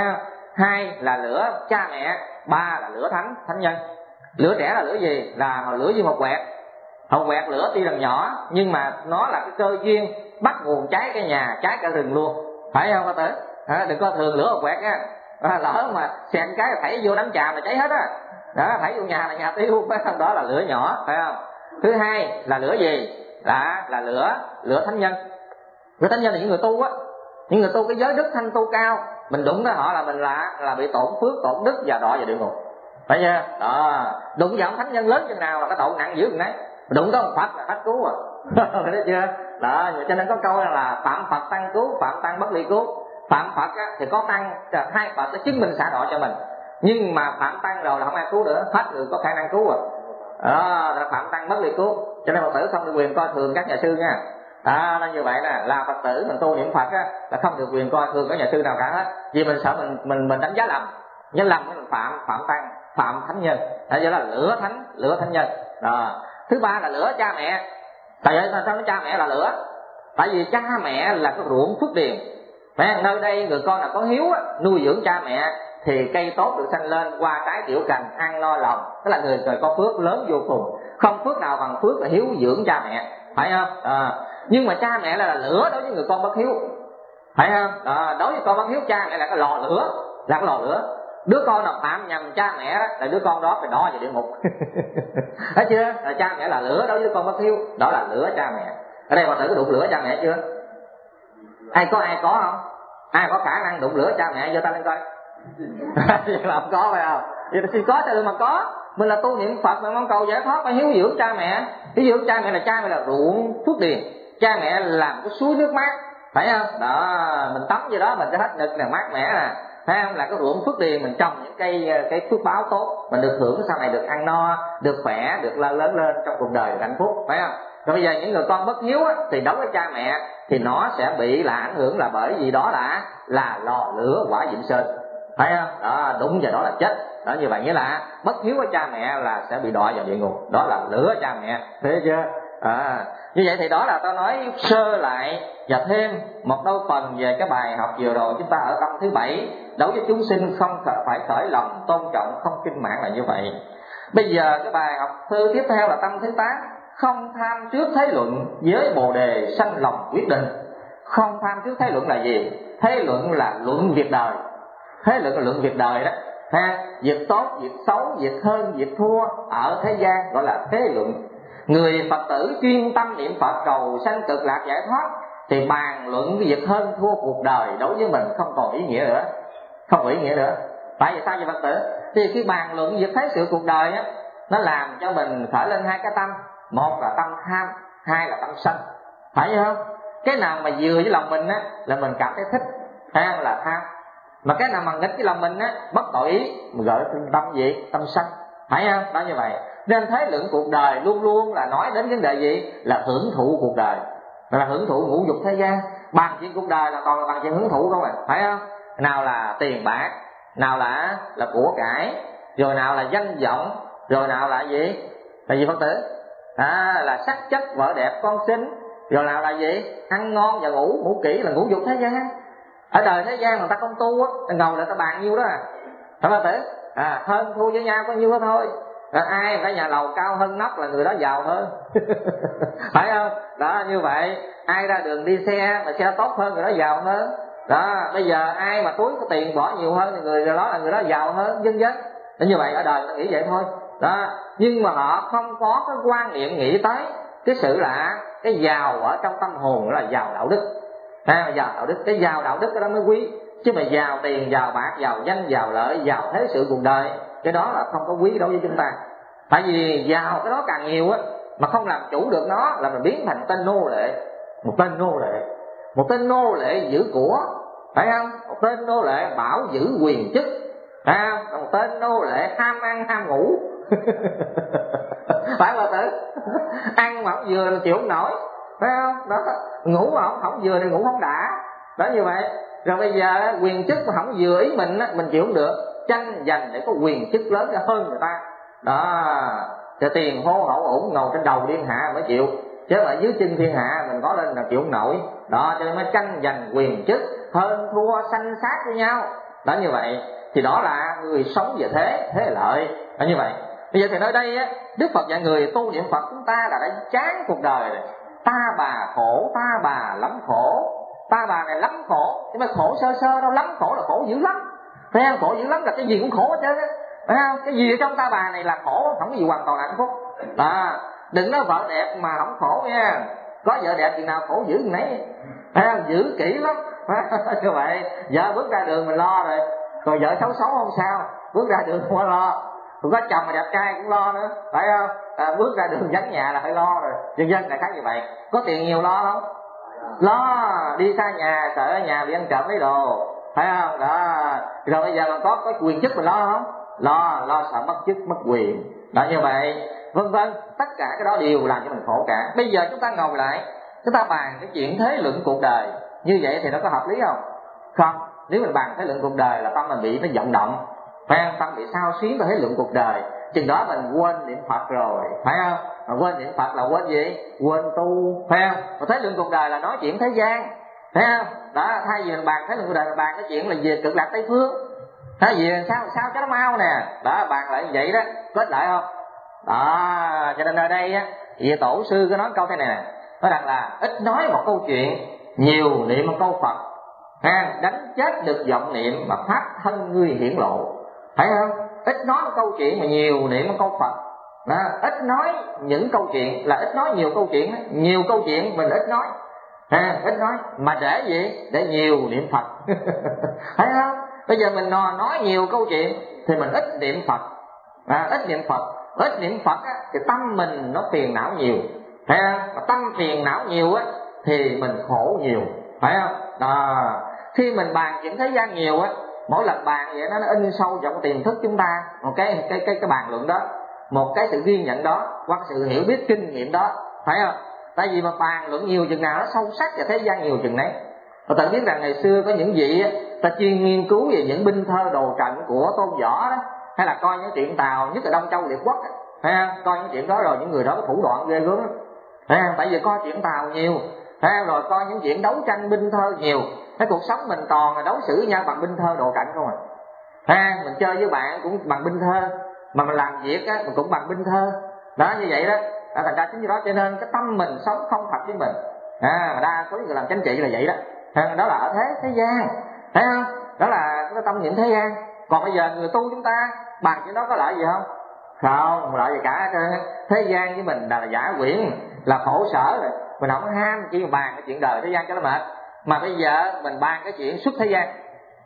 hai là lửa cha mẹ, ba là lửa thánh thánh nhân. Lửa trẻ là lửa gì? Là lửa như một quẹt. Hột quẹt lửa tuy là nhỏ nhưng mà nó là cái cơ duyên bắt nguồn cháy cái nhà, cháy cả rừng luôn, phải không các tử? À, đừng có thường lửa hột quẹt á, à, lỡ mà xẹt cái thảy vô đám trà là cháy hết á. Đó, thảy vô nhà là nhà tiêu, phải không? Đó là lửa nhỏ, phải không? Thứ hai là lửa gì? Là là lửa lửa thánh nhân. Lửa thánh nhân là những người tu á, những người tu cái giới đức thanh tu cao, mình đụng tới họ là mình là là bị tổn phước, tổn đức và đọa vào địa ngục, phải chưa? Đó, đụng vào thánh nhân lớn chừng nào là cái tội nặng dữ chừng đấy. Đụng tới một Phật là hết cứu rồi. Thấy chưa? Đó, cho nên có câu là phạm Phật tăng cứu, phạm tăng bất ly cứu. Phạm Phật á, thì có tăng, hai Phật nó chứng minh xả đọa cho mình. Nhưng mà phạm tăng rồi là không ai cứu nữa, hết người có khả năng cứu rồi. Đó, là phạm tăng bất ly cứu. Cho nên Phật tử không được quyền coi thường các nhà sư nha. Đó, nó như vậy nè, là Phật tử mình tu niệm Phật á, là không được quyền coi thường các nhà sư nào cả hết. Vì mình sợ mình mình mình đánh giá lầm, nhớ lầm mình phạm phạm tăng, phạm thánh nhân. Đó là lửa thánh, lửa thánh nhân. Đó. Thứ ba là lửa cha mẹ. Tại vậy sao nó cha mẹ là lửa? Tại vì cha mẹ là cái ruộng phước điền. Phải nơi đây người con nào có hiếu á, nuôi dưỡng cha mẹ thì cây tốt được sanh lên, qua trái tiểu cành, ăn no lòng. Tức là người người có phước lớn vô cùng. Không phước nào bằng phước là hiếu dưỡng cha mẹ, phải không? À, nhưng mà cha mẹ là, là lửa đối với người con bất hiếu, phải không? À, đối với con bất hiếu, cha mẹ là cái lò lửa, là cái lò lửa. Đứa con nào phạm nhầm cha mẹ đó, là đứa con đó phải đỏ vào địa ngục. Thấy chưa? Là cha mẹ là lửa đối với đứa con bất hiếu, đó là lửa cha mẹ. Ở đây bạn thử có đụng lửa cha mẹ chưa? Ai có ai có không? Ai có khả năng đụng lửa cha mẹ giơ tay lên coi. Vậy là không có, phải không? Vậy thì xin có cho đừng mà có. Mình là tu niệm Phật mà mong cầu giải thoát, phải hiếu dưỡng cha mẹ. Hiếu dưỡng cha mẹ là cha mẹ là ruộng phước điền, cha mẹ làm cái suối nước mát, phải không? Đó, mình tắm vô đó mình cái hết nực là mát mẻ nè, phải không? Là cái ruộng phước điền, mình trồng những cây cái phước báo tốt, mình được hưởng sau này được ăn no, được khỏe, được lớn lớn lên trong cuộc đời được hạnh phúc, phải không? Rồi bây giờ những người con bất hiếu á, thì đối với cha mẹ thì nó sẽ bị là ảnh hưởng, là bởi vì đó là là lò lửa quả Vĩnh Sơn, phải không? Đó, đúng giờ đó là chết. Đó, như vậy nghĩa là bất hiếu với cha mẹ là sẽ bị đọa vào địa ngục, đó là lửa cha mẹ, thấy chưa? À, như vậy thì đó là tôi nói sơ lại và thêm một đôi phần về cái bài học vừa rồi chúng ta ở tâm thứ bảy. Đối với chúng sinh không phải khởi lòng tôn trọng, không kinh mạng là như vậy. Bây giờ cái bài học thư tiếp theo là tâm thứ tám. Không tham trước thế luận, với bồ đề sanh lòng quyết định. Không tham trước thế luận là gì? Thế luận là luận việc đời. Thế luận là luận việc đời đó, ha, việc tốt, việc xấu, việc hơn, việc thua ở thế gian gọi là thế luận. Người Phật tử chuyên tâm niệm Phật cầu sanh cực lạc giải thoát thì bàn luận cái việc hơn thua cuộc đời đối với mình không còn ý nghĩa nữa, không có ý nghĩa nữa. Tại vì sao vậy Phật tử? Thì khi bàn luận việc thế sự cuộc đời á, nó làm cho mình khởi lên hai cái tâm, một là tâm tham, hai là tâm sân, phải không? Cái nào mà vừa với lòng mình á là mình cảm thấy thích, ha, là tham. Mà cái nào mà nghịch với lòng mình á, bất tội ý, mình gọi tâm gì? Tâm sân, phải không? Đó như vậy. Nên thế luận cuộc đời luôn luôn là nói đến vấn đề gì? Là hưởng thụ cuộc đời, là hưởng thụ ngũ dục thế gian. Bàn chuyện cuộc đời là còn là bàn chuyện hưởng thụ không à, phải không? Nào là tiền bạc, nào là là của cải, rồi nào là danh vọng, rồi nào là gì? Là gì Phật tử? À, là sắc chất vợ đẹp con xinh, rồi nào là gì? Ăn ngon và ngủ, ngủ kỹ là ngũ dục thế gian. Ở đời thế gian người ta không tu á, ta ngầu là ta bàn nhiêu đó à, phải không tử? À, hơn thua với nhau có nhiêu đó thôi. À, ai phải nhà lầu cao hơn nóc là người đó giàu hơn. Phải không? Đó, như vậy ai ra đường đi xe mà xe tốt hơn người đó giàu hơn. Đó, bây giờ ai mà túi có tiền bỏ nhiều hơn thì người đó là người đó giàu hơn, vân vân. Như vậy ở đời người ta nghĩ vậy thôi. Đó, nhưng mà họ không có cái quan niệm nghĩ tới cái sự là cái giàu ở trong tâm hồn là giàu đạo đức. À, giàu đạo đức, cái giàu đạo đức đó mới quý. Chứ mà giàu tiền, giàu bạc, giàu danh, giàu lợi, giàu thế sự cuộc đời, cái đó là không có quý đối với chúng ta. Tại vì giàu cái đó càng nhiều á, mà không làm chủ được nó là mình biến thành tên nô lệ. Một tên nô lệ, một tên nô lệ giữ của, phải không? Một tên nô lệ bảo giữ quyền chức, phải không? Một tên nô lệ ham ăn ham ngủ. Phải không tử? Ăn mà không vừa là chịu không nổi, phải không? Đó, ngủ mà không, không vừa thì ngủ không đã. Đó như vậy. Rồi bây giờ quyền chức mà không vừa ý mình á, mình chịu không được, tranh giành để có quyền chức lớn hơn người ta. Đó, cho tiền hô hậu ủng ngồi trên đầu thiên hạ mới chịu, chứ mà dưới chân thiên hạ mình có lên là chịu không nổi. Đó, cho nên mới tranh giành quyền chức, hơn thua sanh sát với nhau. Đó như vậy thì đó là người sống về thế, thế lợi. Đó như vậy. Bây giờ thì nơi đây á, Đức Phật dạy người tu niệm Phật chúng ta là đã chán cuộc đời rồi. Ta bà khổ, ta bà lắm khổ. Ta bà này lắm khổ, nhưng mà khổ sơ sơ đâu, lắm khổ là khổ dữ lắm. Thấy không? Khổ dữ lắm là cái gì cũng khổ hết trơn á. Phải không? Cái gì ở trong ta bà này là khổ, không có gì hoàn toàn hạnh phúc. Đó, đừng nói vợ đẹp mà không khổ nha. Có vợ đẹp thì nào khổ dữ nấy. Thấy không? Dữ kỹ lắm. Như vậy, vợ bước ra đường mình lo rồi. Còn vợ xấu xấu không sao, bước ra đường không có lo. Còn có chồng mà đẹp trai cũng lo nữa, phải không? À, bước ra đường vắng nhà là phải lo rồi. Dân dân là khác như vậy. Có tiền nhiều lo không? Lo, đi xa nhà sợ ở nhà bị ăn trộm lấy đồ, phải không? Đó, rồi bây giờ mà có có quyền chức mình lo không? Lo, lo sợ mất chức mất quyền. Đó như vậy, vân vân, tất cả cái đó đều làm cho mình khổ cả. Bây giờ chúng ta ngồi lại, chúng ta bàn cái chuyện thế luận cuộc đời, như vậy thì nó có hợp lý không? Không. Nếu mình bàn thế luận cuộc đời là tâm mình bị nó vọng động, phải không? Tâm bị sao xuyến về thế luận cuộc đời, chừng đó mình quên niệm Phật rồi, phải không? Mà quên niệm Phật là quên gì? Quên tu, phải không? Mà thấy lượng cuộc đời là nói chuyện thế gian, phải không? Đó, thay vì bàn thấy lượng cuộc đời là bàn cái chuyện là về cực lạc Tây phương, thay vì sao sao cho nó mau nè, đó bàn lại như vậy đó, kết lại không? Đó, cho nên ở đây á, vị tổ sư có nói câu thế này nè, nói rằng là ít nói một câu chuyện, nhiều niệm một câu Phật, ha, đánh chết được vọng niệm mà pháp thân ngươi hiển lộ, phải không? Ít nói một câu chuyện mà nhiều niệm một câu Phật. Đó, ít nói những câu chuyện là ít nói nhiều câu chuyện, nhiều câu chuyện mình ít nói, ha, ít nói mà để gì? Để nhiều niệm Phật. Thấy không? Bây giờ mình nói nhiều câu chuyện thì mình ít niệm Phật, à, ít niệm Phật, ít niệm Phật á, thì tâm mình nó phiền não nhiều, thấy không? Mà tâm phiền não nhiều á thì mình khổ nhiều, phải không? Đó, khi mình bàn chuyện thế gian nhiều á, mỗi lần bàn vậy đó, nó in sâu trong tiềm thức chúng ta một cái cái cái cái bàn luận đó, một cái sự ghi nhận đó, hoặc sự hiểu biết kinh nghiệm đó, phải không? Tại vì mà bàn luận nhiều chừng nào nó sâu sắc và thế gian nhiều chừng đấy. Và tự biết rằng ngày xưa có những vị ta chuyên nghiên cứu về những binh thơ đồ trận của Tôn Võ đó, hay là coi những chuyện Tàu, nhất là Đông Châu Liệt Quốc, thấy không? Coi những chuyện đó rồi những người đó có thủ đoạn ghê gớm, thấy không? Tại vì coi chuyện Tàu nhiều, thấy không? Rồi coi những chuyện đấu tranh binh thơ nhiều. Cái cuộc sống mình toàn là đối xử với nhau bằng binh thơ đồ trận không à. Ha, mình chơi với bạn cũng bằng binh thơ, mà mình làm việc á mình cũng bằng binh thơ. Đó, như vậy đó. À, thành ra chính như đó cho nên cái tâm mình sống không thật với mình. À, đa số người làm chính trị là vậy đó. À, đó là ở thế thế gian, thấy không? Đó là cái tâm niệm thế gian. Còn bây giờ người tu chúng ta bằng chuyện đó có lợi gì không? Không, không lợi gì cả. Thế gian với mình là giả quyển, là khổ sở rồi. Mình không ham chỉ bàn cái chuyện đời thế gian cho nó mệt. Mà bây giờ mình bàn cái chuyện xuất thế gian,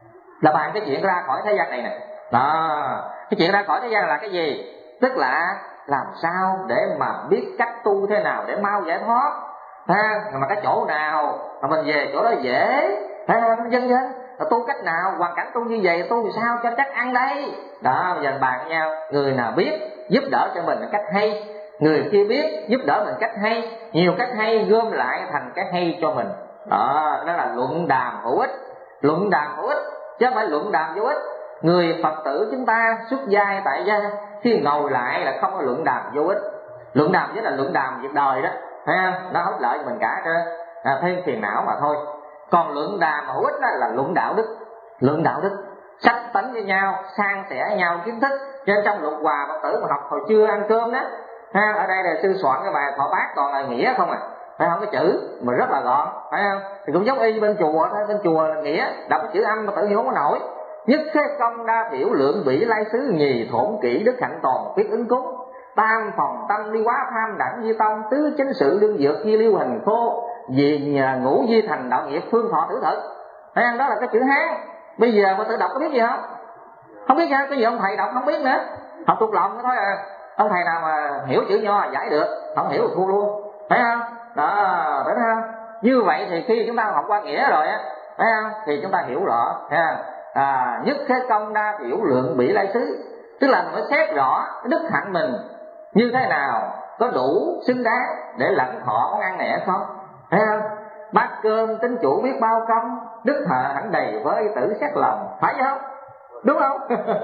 là bàn cái chuyện ra khỏi thế gian này nè. Đó, cái chuyện ra khỏi thế gian là cái gì? Tức là làm sao để mà biết cách tu thế nào để mau giải thoát, ha, mà cái chỗ nào mà mình về chỗ đó dễ, ha, dân dân tu cách nào, hoàn cảnh tu như vậy tu sao cho chắc ăn đây. Đó, bây giờ bàn với nhau, người nào biết giúp đỡ cho mình cách hay, người kia biết giúp đỡ mình cách hay, nhiều cách hay gom lại thành cái hay cho mình. Đó, đó là luận đàm hữu ích, luận đàm hữu ích chứ không phải luận đàm vô ích. Người Phật tử chúng ta xuất gia tại gia khi ngồi lại là không có luận đàm vô ích. Luận đàm chính là luận đàm việc đời đó, thấy không? Nó hấp lợi mình cả trơn, à, thêm phiền não mà thôi. Còn luận đàm hữu ích đó là luận đạo đức, luận đạo đức sách tánh với nhau, san sẻ với nhau kiến thức. Cho nên trong Lục Hòa Phật tử mà học hồi trưa ăn cơm đó, ha, ở đây là sư soạn cái bài thọ bát toàn là nghĩa không à, phải không? Cái chữ mà rất là gọn, phải không? Thì cũng giống y bên chùa thôi, bên chùa là nghĩa đọc cái chữ âm mà tự nhiên không có nổi. Nhất thế công đa thiểu lượng bỉ lai xứ, nhì thổn kỹ đức hạnh toàn quyết ứng cúng, tam phòng tâm đi quá tham đẳng di tông, tứ chánh sự đương dược di lưu hành khô, vì ngũ di thành đạo nghiệp phương thọ tử thực. Thấy không? Đó là cái chữ Hán. Bây giờ mà tự đọc có biết gì không? Không biết nha, cái gì ông thầy đọc không biết nữa, học thuộc lòng thôi à. Ông thầy nào mà hiểu chữ Nho giải được, không hiểu thì thua luôn, thấy không? Đó, thấy không? Như vậy thì khi chúng ta học qua nghĩa rồi á, thấy không? Thì chúng ta hiểu rõ, thấy không? À, nhất thế công đa thiểu lượng bỉ lai xứ, tức là mình phải xét rõ cái đức hạnh mình như thế nào, có đủ xứng đáng để lãnh thọ món ăn này hay không, thấy không? Bát cơm tính chủ biết bao công, đức hạnh hẳn đầy với tử xét lòng, phải không? Đúng không?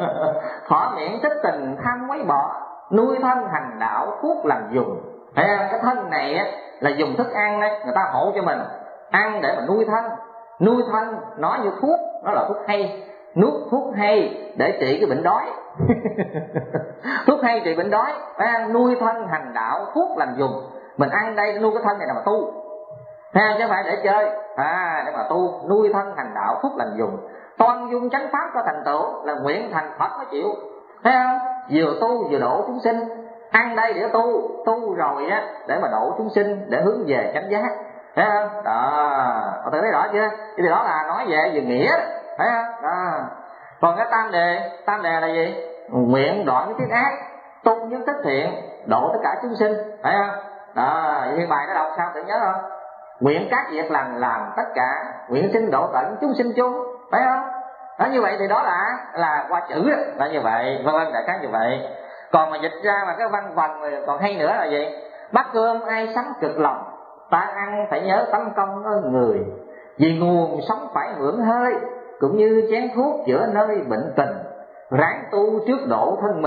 Thỏa miệng thích tình tham quấy bỏ, nuôi thân hành đạo thuốc làm dùng. Thấy không? Cái thân này á, là dùng thức ăn đấy, người ta hộ cho mình ăn để mà nuôi thân. Nuôi thân nói như thuốc, nó là thuốc hay, nuốt thuốc hay để trị cái bệnh đói. Thuốc hay trị bệnh đói, à, nuôi thân hành đạo thuốc làm dùng. Mình ăn đây nuôi cái thân này là mà tu, à, chứ không phải để chơi, à, để mà tu, nuôi thân hành đạo thuốc làm dùng. Toan dung chánh pháp có thành tựu là nguyện thành Phật mới chịu, thấy không? Vừa tu vừa độ chúng sinh, ăn đây để tu, tu rồi á để mà độ chúng sinh, để hướng về chánh giác, thấy không? Đó, mọi người thấy rõ chưa? Thì đó là nói về về nghĩa, thấy không? Đó. Còn cái tam đề, tam đề là gì? Nguyện đoạn những tiết ác, tung những tích thiện, độ tất cả chúng sinh, thấy không? Đó, như bài nó đọc sao tự nhớ không? Nguyện các việc lành làm tất cả, nguyện sinh độ tận chúng sinh chung, phải không? Đó, như vậy thì đó là là qua chữ đó, là như vậy, vân vân đại khái như vậy. Còn mà dịch ra mà cái văn vần còn hay nữa là gì? Bát cơm ai sắm cực lòng, ta ăn phải nhớ tấm công ơn người, vì nguồn sống phải hưởng hơi, cũng như chén thuốc chữa nơi bệnh tình. Ráng tu trước độ thân mình,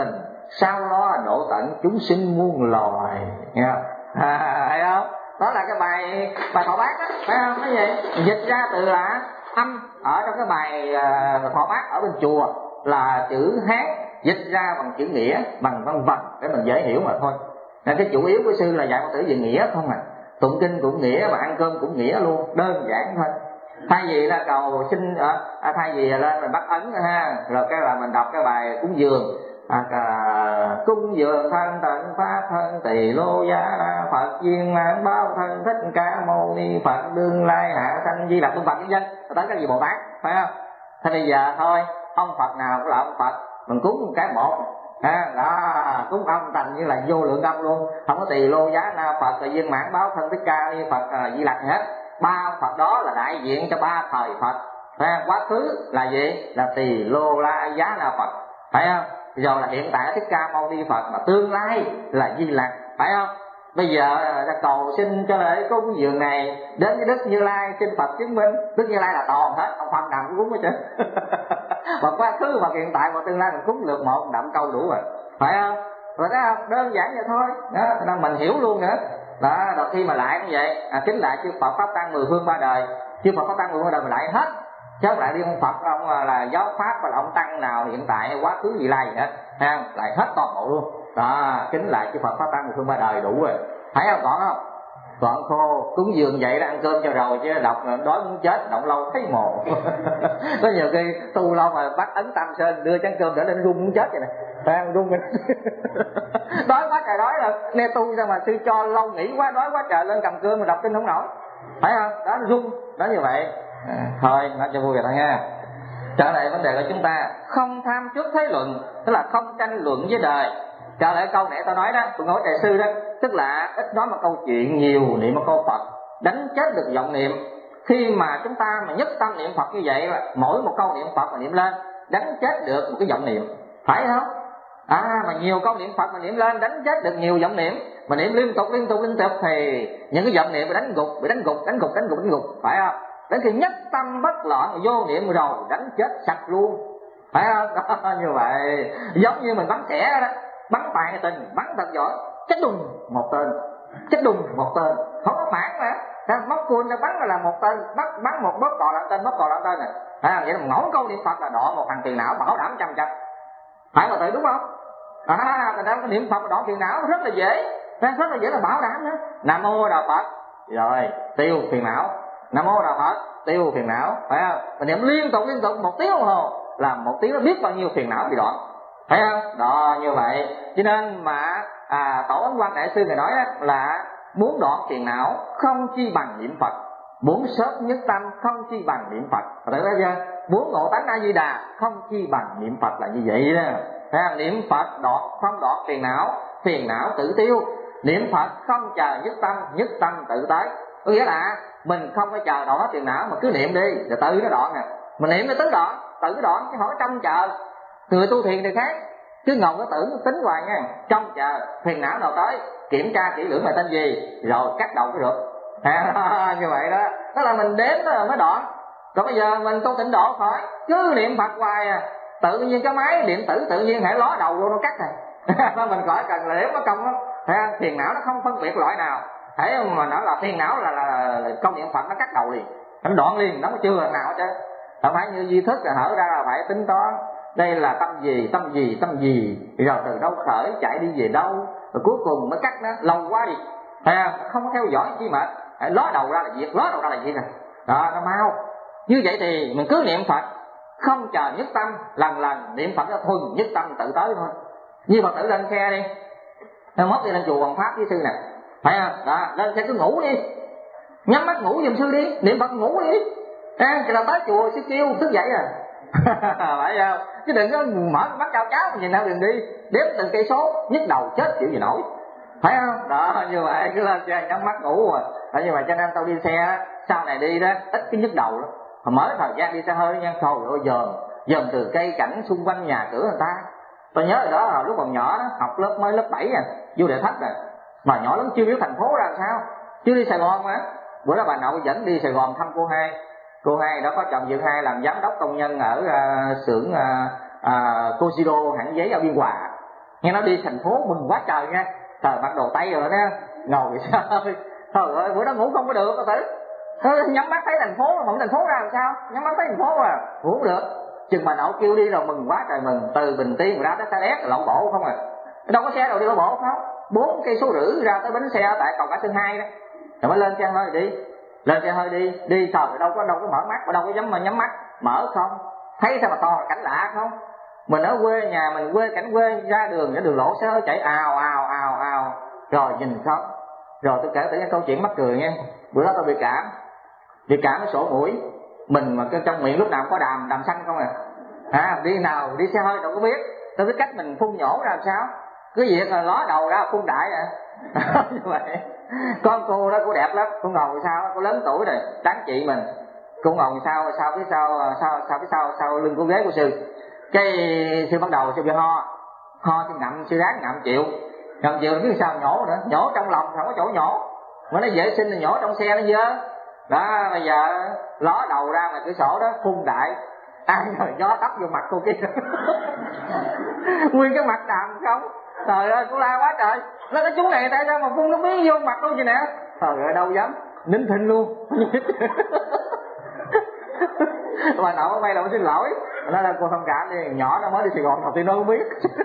sao lo độ tận chúng sinh muôn loài. Nghe không? À, thấy không? Đó là cái bài bài thọ bát đó, phải không? Cái gì dịch ra từ là âm ở trong cái bài uh, thọ bát ở bên chùa là chữ Hán, dịch ra bằng chữ nghĩa, bằng văn vần để mình dễ hiểu mà thôi. Nên cái chủ yếu của sư là dạy Phật tử về nghĩa không à, tụng kinh cũng nghĩa và ăn cơm cũng nghĩa luôn, đơn giản thôi. Thay vì là cầu xin à, thay vì lên mình bắt ấn ha, rồi cái là mình đọc cái bài cúng dường à, à, cúng dường thân tận pháp thân tỳ lô giá la Phật viên mãn báo thân thích ca mâu ni Phật đương lai hạ sanh di lặc tôn Phật nhân dân tới cái gì Bồ Tát, phải không? Thế bây giờ thôi, ông Phật nào cũng là ông Phật, mình cúng một cái một à, đó cúng ông thành như là vô lượng âm luôn, không có tỳ lô giá na Phật rồi viên mãn báo thân thích ca ni Phật à, di lặc hết. Ba Phật đó là đại diện cho ba thời Phật. À, quá khứ là gì? Là tỳ lô la giá na Phật, phải không? Rồi là hiện tại thích ca mâu ni Phật, mà tương lai là di lặc, phải không? Bây giờ là cầu xin cho lễ cúng dường này đến với Đức Như Lai, xin Phật chứng minh Đức Như Lai là toàn hết, ông Phật nào cũng cúng hết trơn. Mà quá khứ và hiện tại và tương lai mình cúng lượt một đậm câu đủ rồi, phải không? Rồi đó không? Đơn giản vậy thôi. Đó, nên mình hiểu luôn nữa. Đó, rồi khi mà lại như vậy, à, kính lại chư Phật pháp tăng mười phương ba đời, chư Phật pháp tăng mười phương ba đời mình lại hết, chứ không lại đi ông Phật ông là giáo pháp và là ông tăng nào hiện tại quá khứ vị lai gì hết, thấy không? Lại hết toàn bộ luôn. Đó, kính lại chư Phật pháp tăng mười phương ba đời đủ rồi, thấy không? Còn không? Còn khô cúng dường vậy đó, ăn cơm cho rồi chứ đọc đói muốn chết, động lâu thấy mồ. Có nhiều khi tu lâu mà bắt ấn Tam Sơn đưa chén cơm để lên run muốn chết vậy nè, phải không? Run đói quá trời đói rồi, nghe tu sao mà sư cho lâu nghỉ quá, đói quá trời lên cầm cơm mà đọc kinh không nổi, phải không? Đó nó run, đó như vậy. À, thôi nói cho vui vậy thôi nha. Trở lại vấn đề của chúng ta, không tham trước thế luận, tức là không tranh luận với đời. Trở lại câu nãy tôi nói đó, tôi nói thầy sư đó, tức là ít nói một câu chuyện, nhiều niệm một câu Phật, đánh chết được vọng niệm. Khi mà chúng ta mà nhất tâm niệm Phật như vậy, mỗi một câu niệm Phật mà niệm lên đánh chết được một cái vọng niệm, phải không? À, mà nhiều câu niệm Phật mà niệm lên đánh chết được nhiều vọng niệm, mà niệm liên tục liên tục liên tục thì những cái vọng niệm bị đánh gục, bị đánh gục, đánh gục, đánh gục, đánh gục, phải không? Đến khi nhất tâm bất loạn vô niệm rồi đánh chết sạch luôn, phải không? Đó, như vậy giống như mình bắn trẻ đó, bắn tài tình, bắn thật giỏi, chết đùng một tên, chết đùng một tên, không có phản mà. Móc côn ra bắn là một tên, bắt bắn một bóp cò làm tên, bóp cò làm tên này. À, vậy là ngẫu câu niệm Phật là đọ một thằng tiền não bảo đảm trăm trăm, phải mà tự đúng không? À, thành ra cái niệm Phật đọ tiền não rất là dễ, rất là dễ là bảo đảm nữa. Nam mô Đạo Phật, rồi tiêu phiền não. Nam mô Đạo Phật, tiêu phiền não, phải không? Mình niệm liên tục liên tục một tiếng đồng hồ, là một tiếng nó biết bao nhiêu phiền não bị đoạn, thấy không? Đó, như vậy cho nên mà à, Tổ Ấn Quang Đại Sư người nói đó, là muốn đoạn phiền não không chi bằng niệm Phật, muốn sớm nhất tâm không chi bằng niệm Phật. Tự thấy chưa? Muốn ngộ tánh A Di Đà không chi bằng niệm Phật là như vậy đó. Thấy không? Niệm Phật đoạn không đoạn phiền não, phiền não tự tiêu. Niệm Phật không chờ nhất tâm, nhất tâm tự tới. Có nghĩa là mình không phải chờ đoạn hết phiền não, mà cứ niệm đi rồi tự nó đoạn nè. Mình niệm nó tứ đoạn, tự đoạn chứ không có trông chờ. Người tu thiền thì khác, cứ ngồi nó tưởng tính hoài nha, trông chờ phiền não nào tới, kiểm tra kỹ lưỡng là tên gì rồi cắt đầu cái được. À, như vậy đó, đó là mình đếm đó mới đoạn. Còn bây giờ mình tu tịnh độ khỏi, cứ niệm Phật hoài à, tự nhiên cái máy điện tử tự nhiên hãy ló đầu vô nó cắt này. Mình khỏi cần là đếm nó công đó. Phiền não nó không phân biệt loại nào, thấy mà nó là phiền não là, là, là công niệm Phật nó cắt đầu liền, nó đoạn liền, nó chưa là nào chứ. Không phải như di thức là hở ra là phải tính toán đây là tâm gì, tâm gì, tâm gì, rồi từ đâu khởi, chạy đi về đâu, rồi cuối cùng mới cắt nó, lâu quá đi, à, không có theo dõi chi mà ló đầu ra là việc, ló đầu ra là việc này, đó nó mau. Như vậy thì mình cứ niệm Phật, không chờ nhất tâm, lần lần niệm Phật nó thuần nhất tâm tự tới thôi. Như Phật tử lên xe đi, mốt đi lên chùa Hoàng Pháp với sư nè, phải không? Đó, lên xe cứ ngủ đi, nhắm mắt ngủ giùm sư đi, niệm Phật ngủ đi, à, thì là tới chùa sư kêu thức dậy à. Phải không? Chứ đừng có mở mắt cao cháo nhìn nào đừng đi đếm từng cây số nhức đầu chết chịu gì nổi, phải không? Đó, như vậy cứ lên xe nhắm mắt ngủ rồi. Đó, như vậy cho nên tao đi xe sau này đi đó ít cái nhức đầu lắm. Hồi mới thời gian đi xe hơi nha, trời ơi dòm dòm từ cây cảnh xung quanh nhà cửa người ta. Tôi nhớ rồi đó, lúc còn nhỏ đó, học lớp mới lớp bảy à, vô Đệ Thất rồi, mà nhỏ lắm chưa biết thành phố ra sao, chưa đi Sài Gòn mà. Bữa đó bà nội dẫn đi Sài Gòn thăm cô hai. Cô hai đó có chồng Dượng Hai làm giám đốc công nhân ở uh, xưởng uh, uh, Cosido hãng giấy ở Biên Hòa. nghe nói đi thành phố mừng quá trời nha, trời mặc đồ tây rồi đó, ngồi sao trời ơi bữa đó ngủ không có được có tử. Thôi nhắm mắt thấy thành phố, mộng thành phố ra làm sao, nhắm mắt thấy thành phố à, ngủ không được. Chừng bà nội kêu đi rồi mừng quá trời mừng, từ Bình Tiên ra tới Sa Đéc lộn bộ không à, đâu có xe đâu đi lộn bộ không, bốn cây số rưỡi ra tới bến xe tại cầu Cả Sân Hai đó, rồi mới lên xe hơi đi, lên xe hơi đi, đi trời đâu có đâu có mở mắt, đâu có dám mà nhắm mắt, mở không, thấy sao mà to là cảnh lạ không. Mình ở quê nhà mình quê cảnh quê ra đường cái đường lỗ xe hơi chạy ào ào ào ào, rồi nhìn không, rồi tôi kể tự nhiên câu chuyện mắc cười nha. Bữa đó tôi bị cảm, bị cảm nó sổ mũi, mình mà trong miệng lúc nào cũng có đàm đàm xanh không à, à đi nào đi xe hơi đâu có biết, tôi biết cách mình phun nhổ ra làm sao, cứ việc là ló đầu ra phun đại à. Như vậy con cô đó cô đẹp lắm, cô ngồi sao, cô lớn tuổi rồi đáng chị mình, cô ngồi sao sao phía sau sau sau phía sau sau lưng của ghế của sư, cái sư bắt đầu sư bị ho, ho sư ngậm sư ráng ngậm chịu, ngậm chịu biết sao nhổ nữa, nhổ trong lòng không có chỗ nhổ, mà nó dễ sinh thì nhổ trong xe nó dơ đó. Bây giờ ló đầu ra ngoài cửa sổ đó phun đại, ai ngờ gió tấp vô mặt cô kia. Nguyên cái mặt đàm không, trời ơi cô la quá trời, nó cái chú này tại sao mà phun nó biến vô mặt tôi vậy nè, trời ơi đâu dám, nín thinh luôn. Bà nội quay lại xin lỗi, nói là cô thông cảm đi, nhỏ nó mới đi Sài Gòn đầu tiên nó không biết.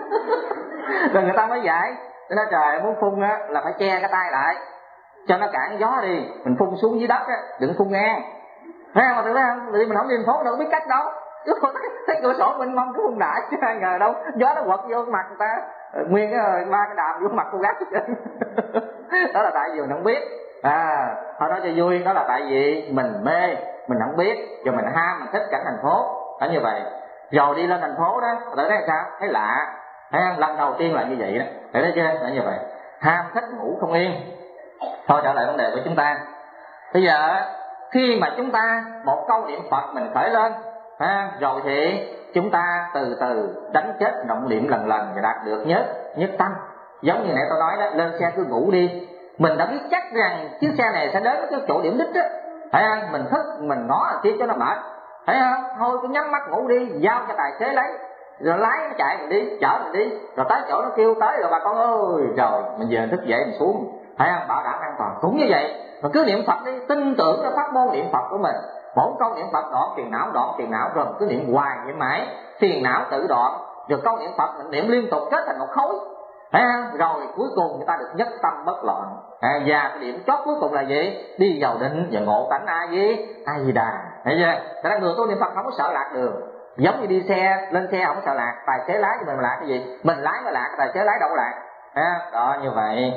Rồi người ta mới dạy, nó trời muốn phun á là phải che cái tay lại cho nó cản gió đi, mình phun xuống dưới đất á, đừng phun ngang. Thấy không, mà tự thấy không, vì mình không đi thành phố đâu biết cách đâu, cứ thấy cửa sổ mình mong cứ phun đại chứ ai ngờ đâu gió nó quật vô mặt người ta, nguyên cái ba cái đàm vô mặt cô gái. Đó là tại vì mình không biết, à thôi nói cho vui, đó là tại vì mình mê, mình không biết, rồi mình ham, mình thích cảnh thành phố, đó như vậy. Rồi đi lên thành phố đó, tự thấy sao, thấy lạ, thấy không? Lần đầu tiên là như vậy đó, thấy chưa, là như vậy, ham thích ngủ không yên. Thôi trở lại vấn đề của chúng ta. Bây giờ khi mà chúng ta một câu niệm Phật mình khởi lên, ha, rồi thì chúng ta từ từ đánh chết động niệm lần lần và đạt được nhất nhất tâm. Giống như nãy tôi nói đó, lên xe cứ ngủ đi, mình đã biết chắc rằng chiếc xe này sẽ đến cái chỗ điểm đích đó, thấy không? Mình thức mình ngó ở kia cho nó mệt, thấy không? Thôi cứ nhắm mắt ngủ đi, giao cho tài xế lấy, rồi lái nó chạy mình đi, chở mình đi, rồi tới chỗ nó kêu tới rồi bà con ơi, rồi mình về thức dậy mình xuống, thấy không? Bảo đảm an toàn. Cũng như vậy, mà cứ niệm Phật đi, tin tưởng cái pháp môn niệm Phật của mình, mỗi câu niệm Phật đoạn phiền não, đoạn phiền não, rồi cứ niệm hoài vậy mãi, phiền não tự đoạn, rồi câu niệm Phật mình niệm liên tục kết thành một khối, thấy không? Rồi cuối cùng người ta được nhất tâm bất loạn, à, và cái điểm chót cuối cùng là gì? Đi vào định và ngộ tánh A Di A Di Đà, thấy chưa? Thế là người tu niệm Phật không có sợ lạc đường, giống như đi xe, lên xe không có sợ lạc, tài xế lái cho mình lạc cái gì? Mình lái mà lạc, tài xế lái đâu có lạc, à, đó như vậy.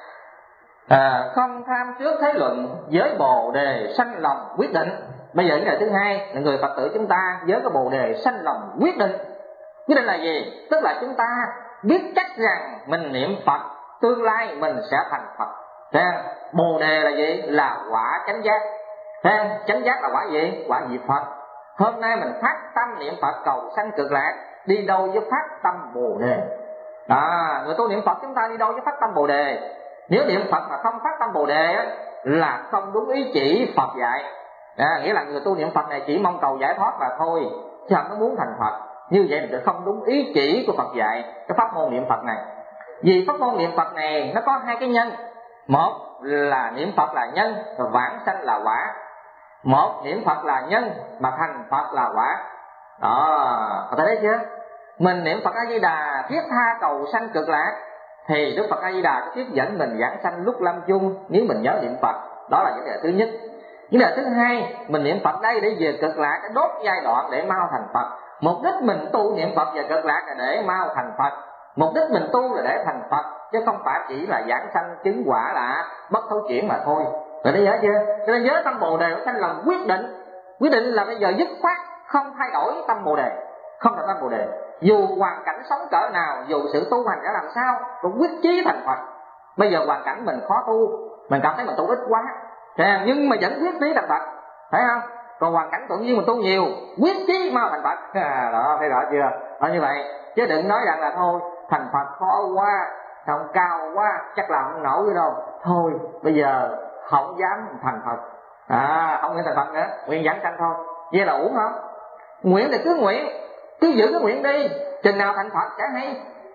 À, không tham trước thế luận, với bồ đề sanh lòng quyết định. Bây giờ cái đề thứ hai là người Phật tử chúng ta với cái bồ đề sanh lòng quyết định. Quyết định là gì? Tức là chúng ta biết chắc rằng mình niệm Phật tương lai mình sẽ thành Phật. Thế bồ đề là gì? Là quả chánh giác. Thế chánh giác là quả gì? Quả diệt Phật. Hôm nay mình phát tâm niệm Phật cầu sanh cực lạc, đi đâu với phát tâm bồ đề. À, người tu niệm Phật chúng ta đi đâu với phát tâm bồ đề. Nếu niệm Phật mà không phát tâm bồ đề á, là không đúng ý chỉ Phật dạy, à, nghĩa là người tu niệm Phật này chỉ mong cầu giải thoát là thôi, chứ không có muốn thành Phật. Như vậy thì không đúng ý chỉ của Phật dạy cái pháp môn niệm Phật này. Vì pháp môn niệm Phật này nó có hai cái nhân, một là niệm Phật là nhân, rồi vãng sanh là quả. Một niệm Phật là nhân mà thành Phật là quả. Đó, có thể thấy chưa? Mình niệm Phật A Di Đà thiết tha cầu sanh cực lạc, thì Đức Phật A Di Đà có tiếp dẫn mình giảng sanh lúc lâm chung nếu mình nhớ niệm Phật. Đó là vấn đề thứ nhất. Vấn đề thứ hai, mình niệm Phật đây để về cực lạc, đốt giai đoạn để mau thành Phật. Mục đích mình tu niệm Phật về cực lạc là để mau thành Phật. Mục đích mình tu là để thành Phật, chứ không phải chỉ là giảng sanh chứng quả là bất thấu chuyển mà thôi. Rồi đã nhớ chưa? Cho nên nhớ tâm bồ đề của sanh là quyết định. Quyết định là bây giờ dứt khoát không thay đổi tâm bồ đề, không thành tâm bồ đề. Dù hoàn cảnh sống cỡ nào, dù sự tu hành ra làm sao, cũng quyết chí thành Phật. Bây giờ hoàn cảnh mình khó tu, mình cảm thấy mình tu ít quá, nhưng mà vẫn quyết chí thành Phật, thấy không? Còn hoàn cảnh tự nhiên mình tu nhiều, quyết chí mau thành Phật. À, đó, thấy rõ chưa? Đó như vậy, chứ đừng nói rằng là thôi thành Phật khó quá, không cao quá, chắc làm không nổi đâu. Thôi bây giờ không dám thành Phật, à, không nguyện thành Phật nữa, nguyện giảng sanh thôi. Vậy là uổng không? Nguyện thì cứ nguyện, cứ giữ cái nguyện đi, chừng nào thành Phật chả hay.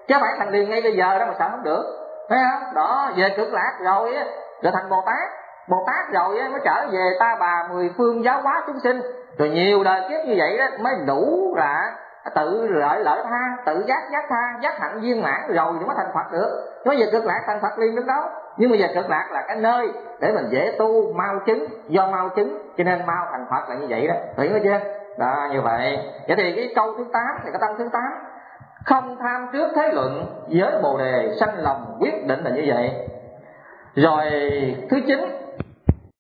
chứ phải thành liền ngay bây giờ đó mà sợ không được, thấy không? Đó, về cực lạc rồi á, rồi thành Bồ Tát, Bồ Tát rồi á mới trở về ta bà mười phương giáo hóa chúng sinh, rồi nhiều đời kiếp như vậy đó mới đủ là tự lợi lợi tha, tự giác giác tha, giác hạnh viên mãn rồi thì mới thành Phật được. Nói về cực lạc thành Phật liền đứng đâu. Nhưng mà giờ cực lạc là cái nơi để mình dễ tu, mau chứng, do mau chứng cho nên mau thành Phật là như vậy đó, hiểu không chưa? Đó, như vậy. Vậy thì cái câu thứ tám thì cái tâm thứ tám, không tham trước thế luận, giới Bồ đề sanh lòng quyết định là như vậy. Rồi thứ chín,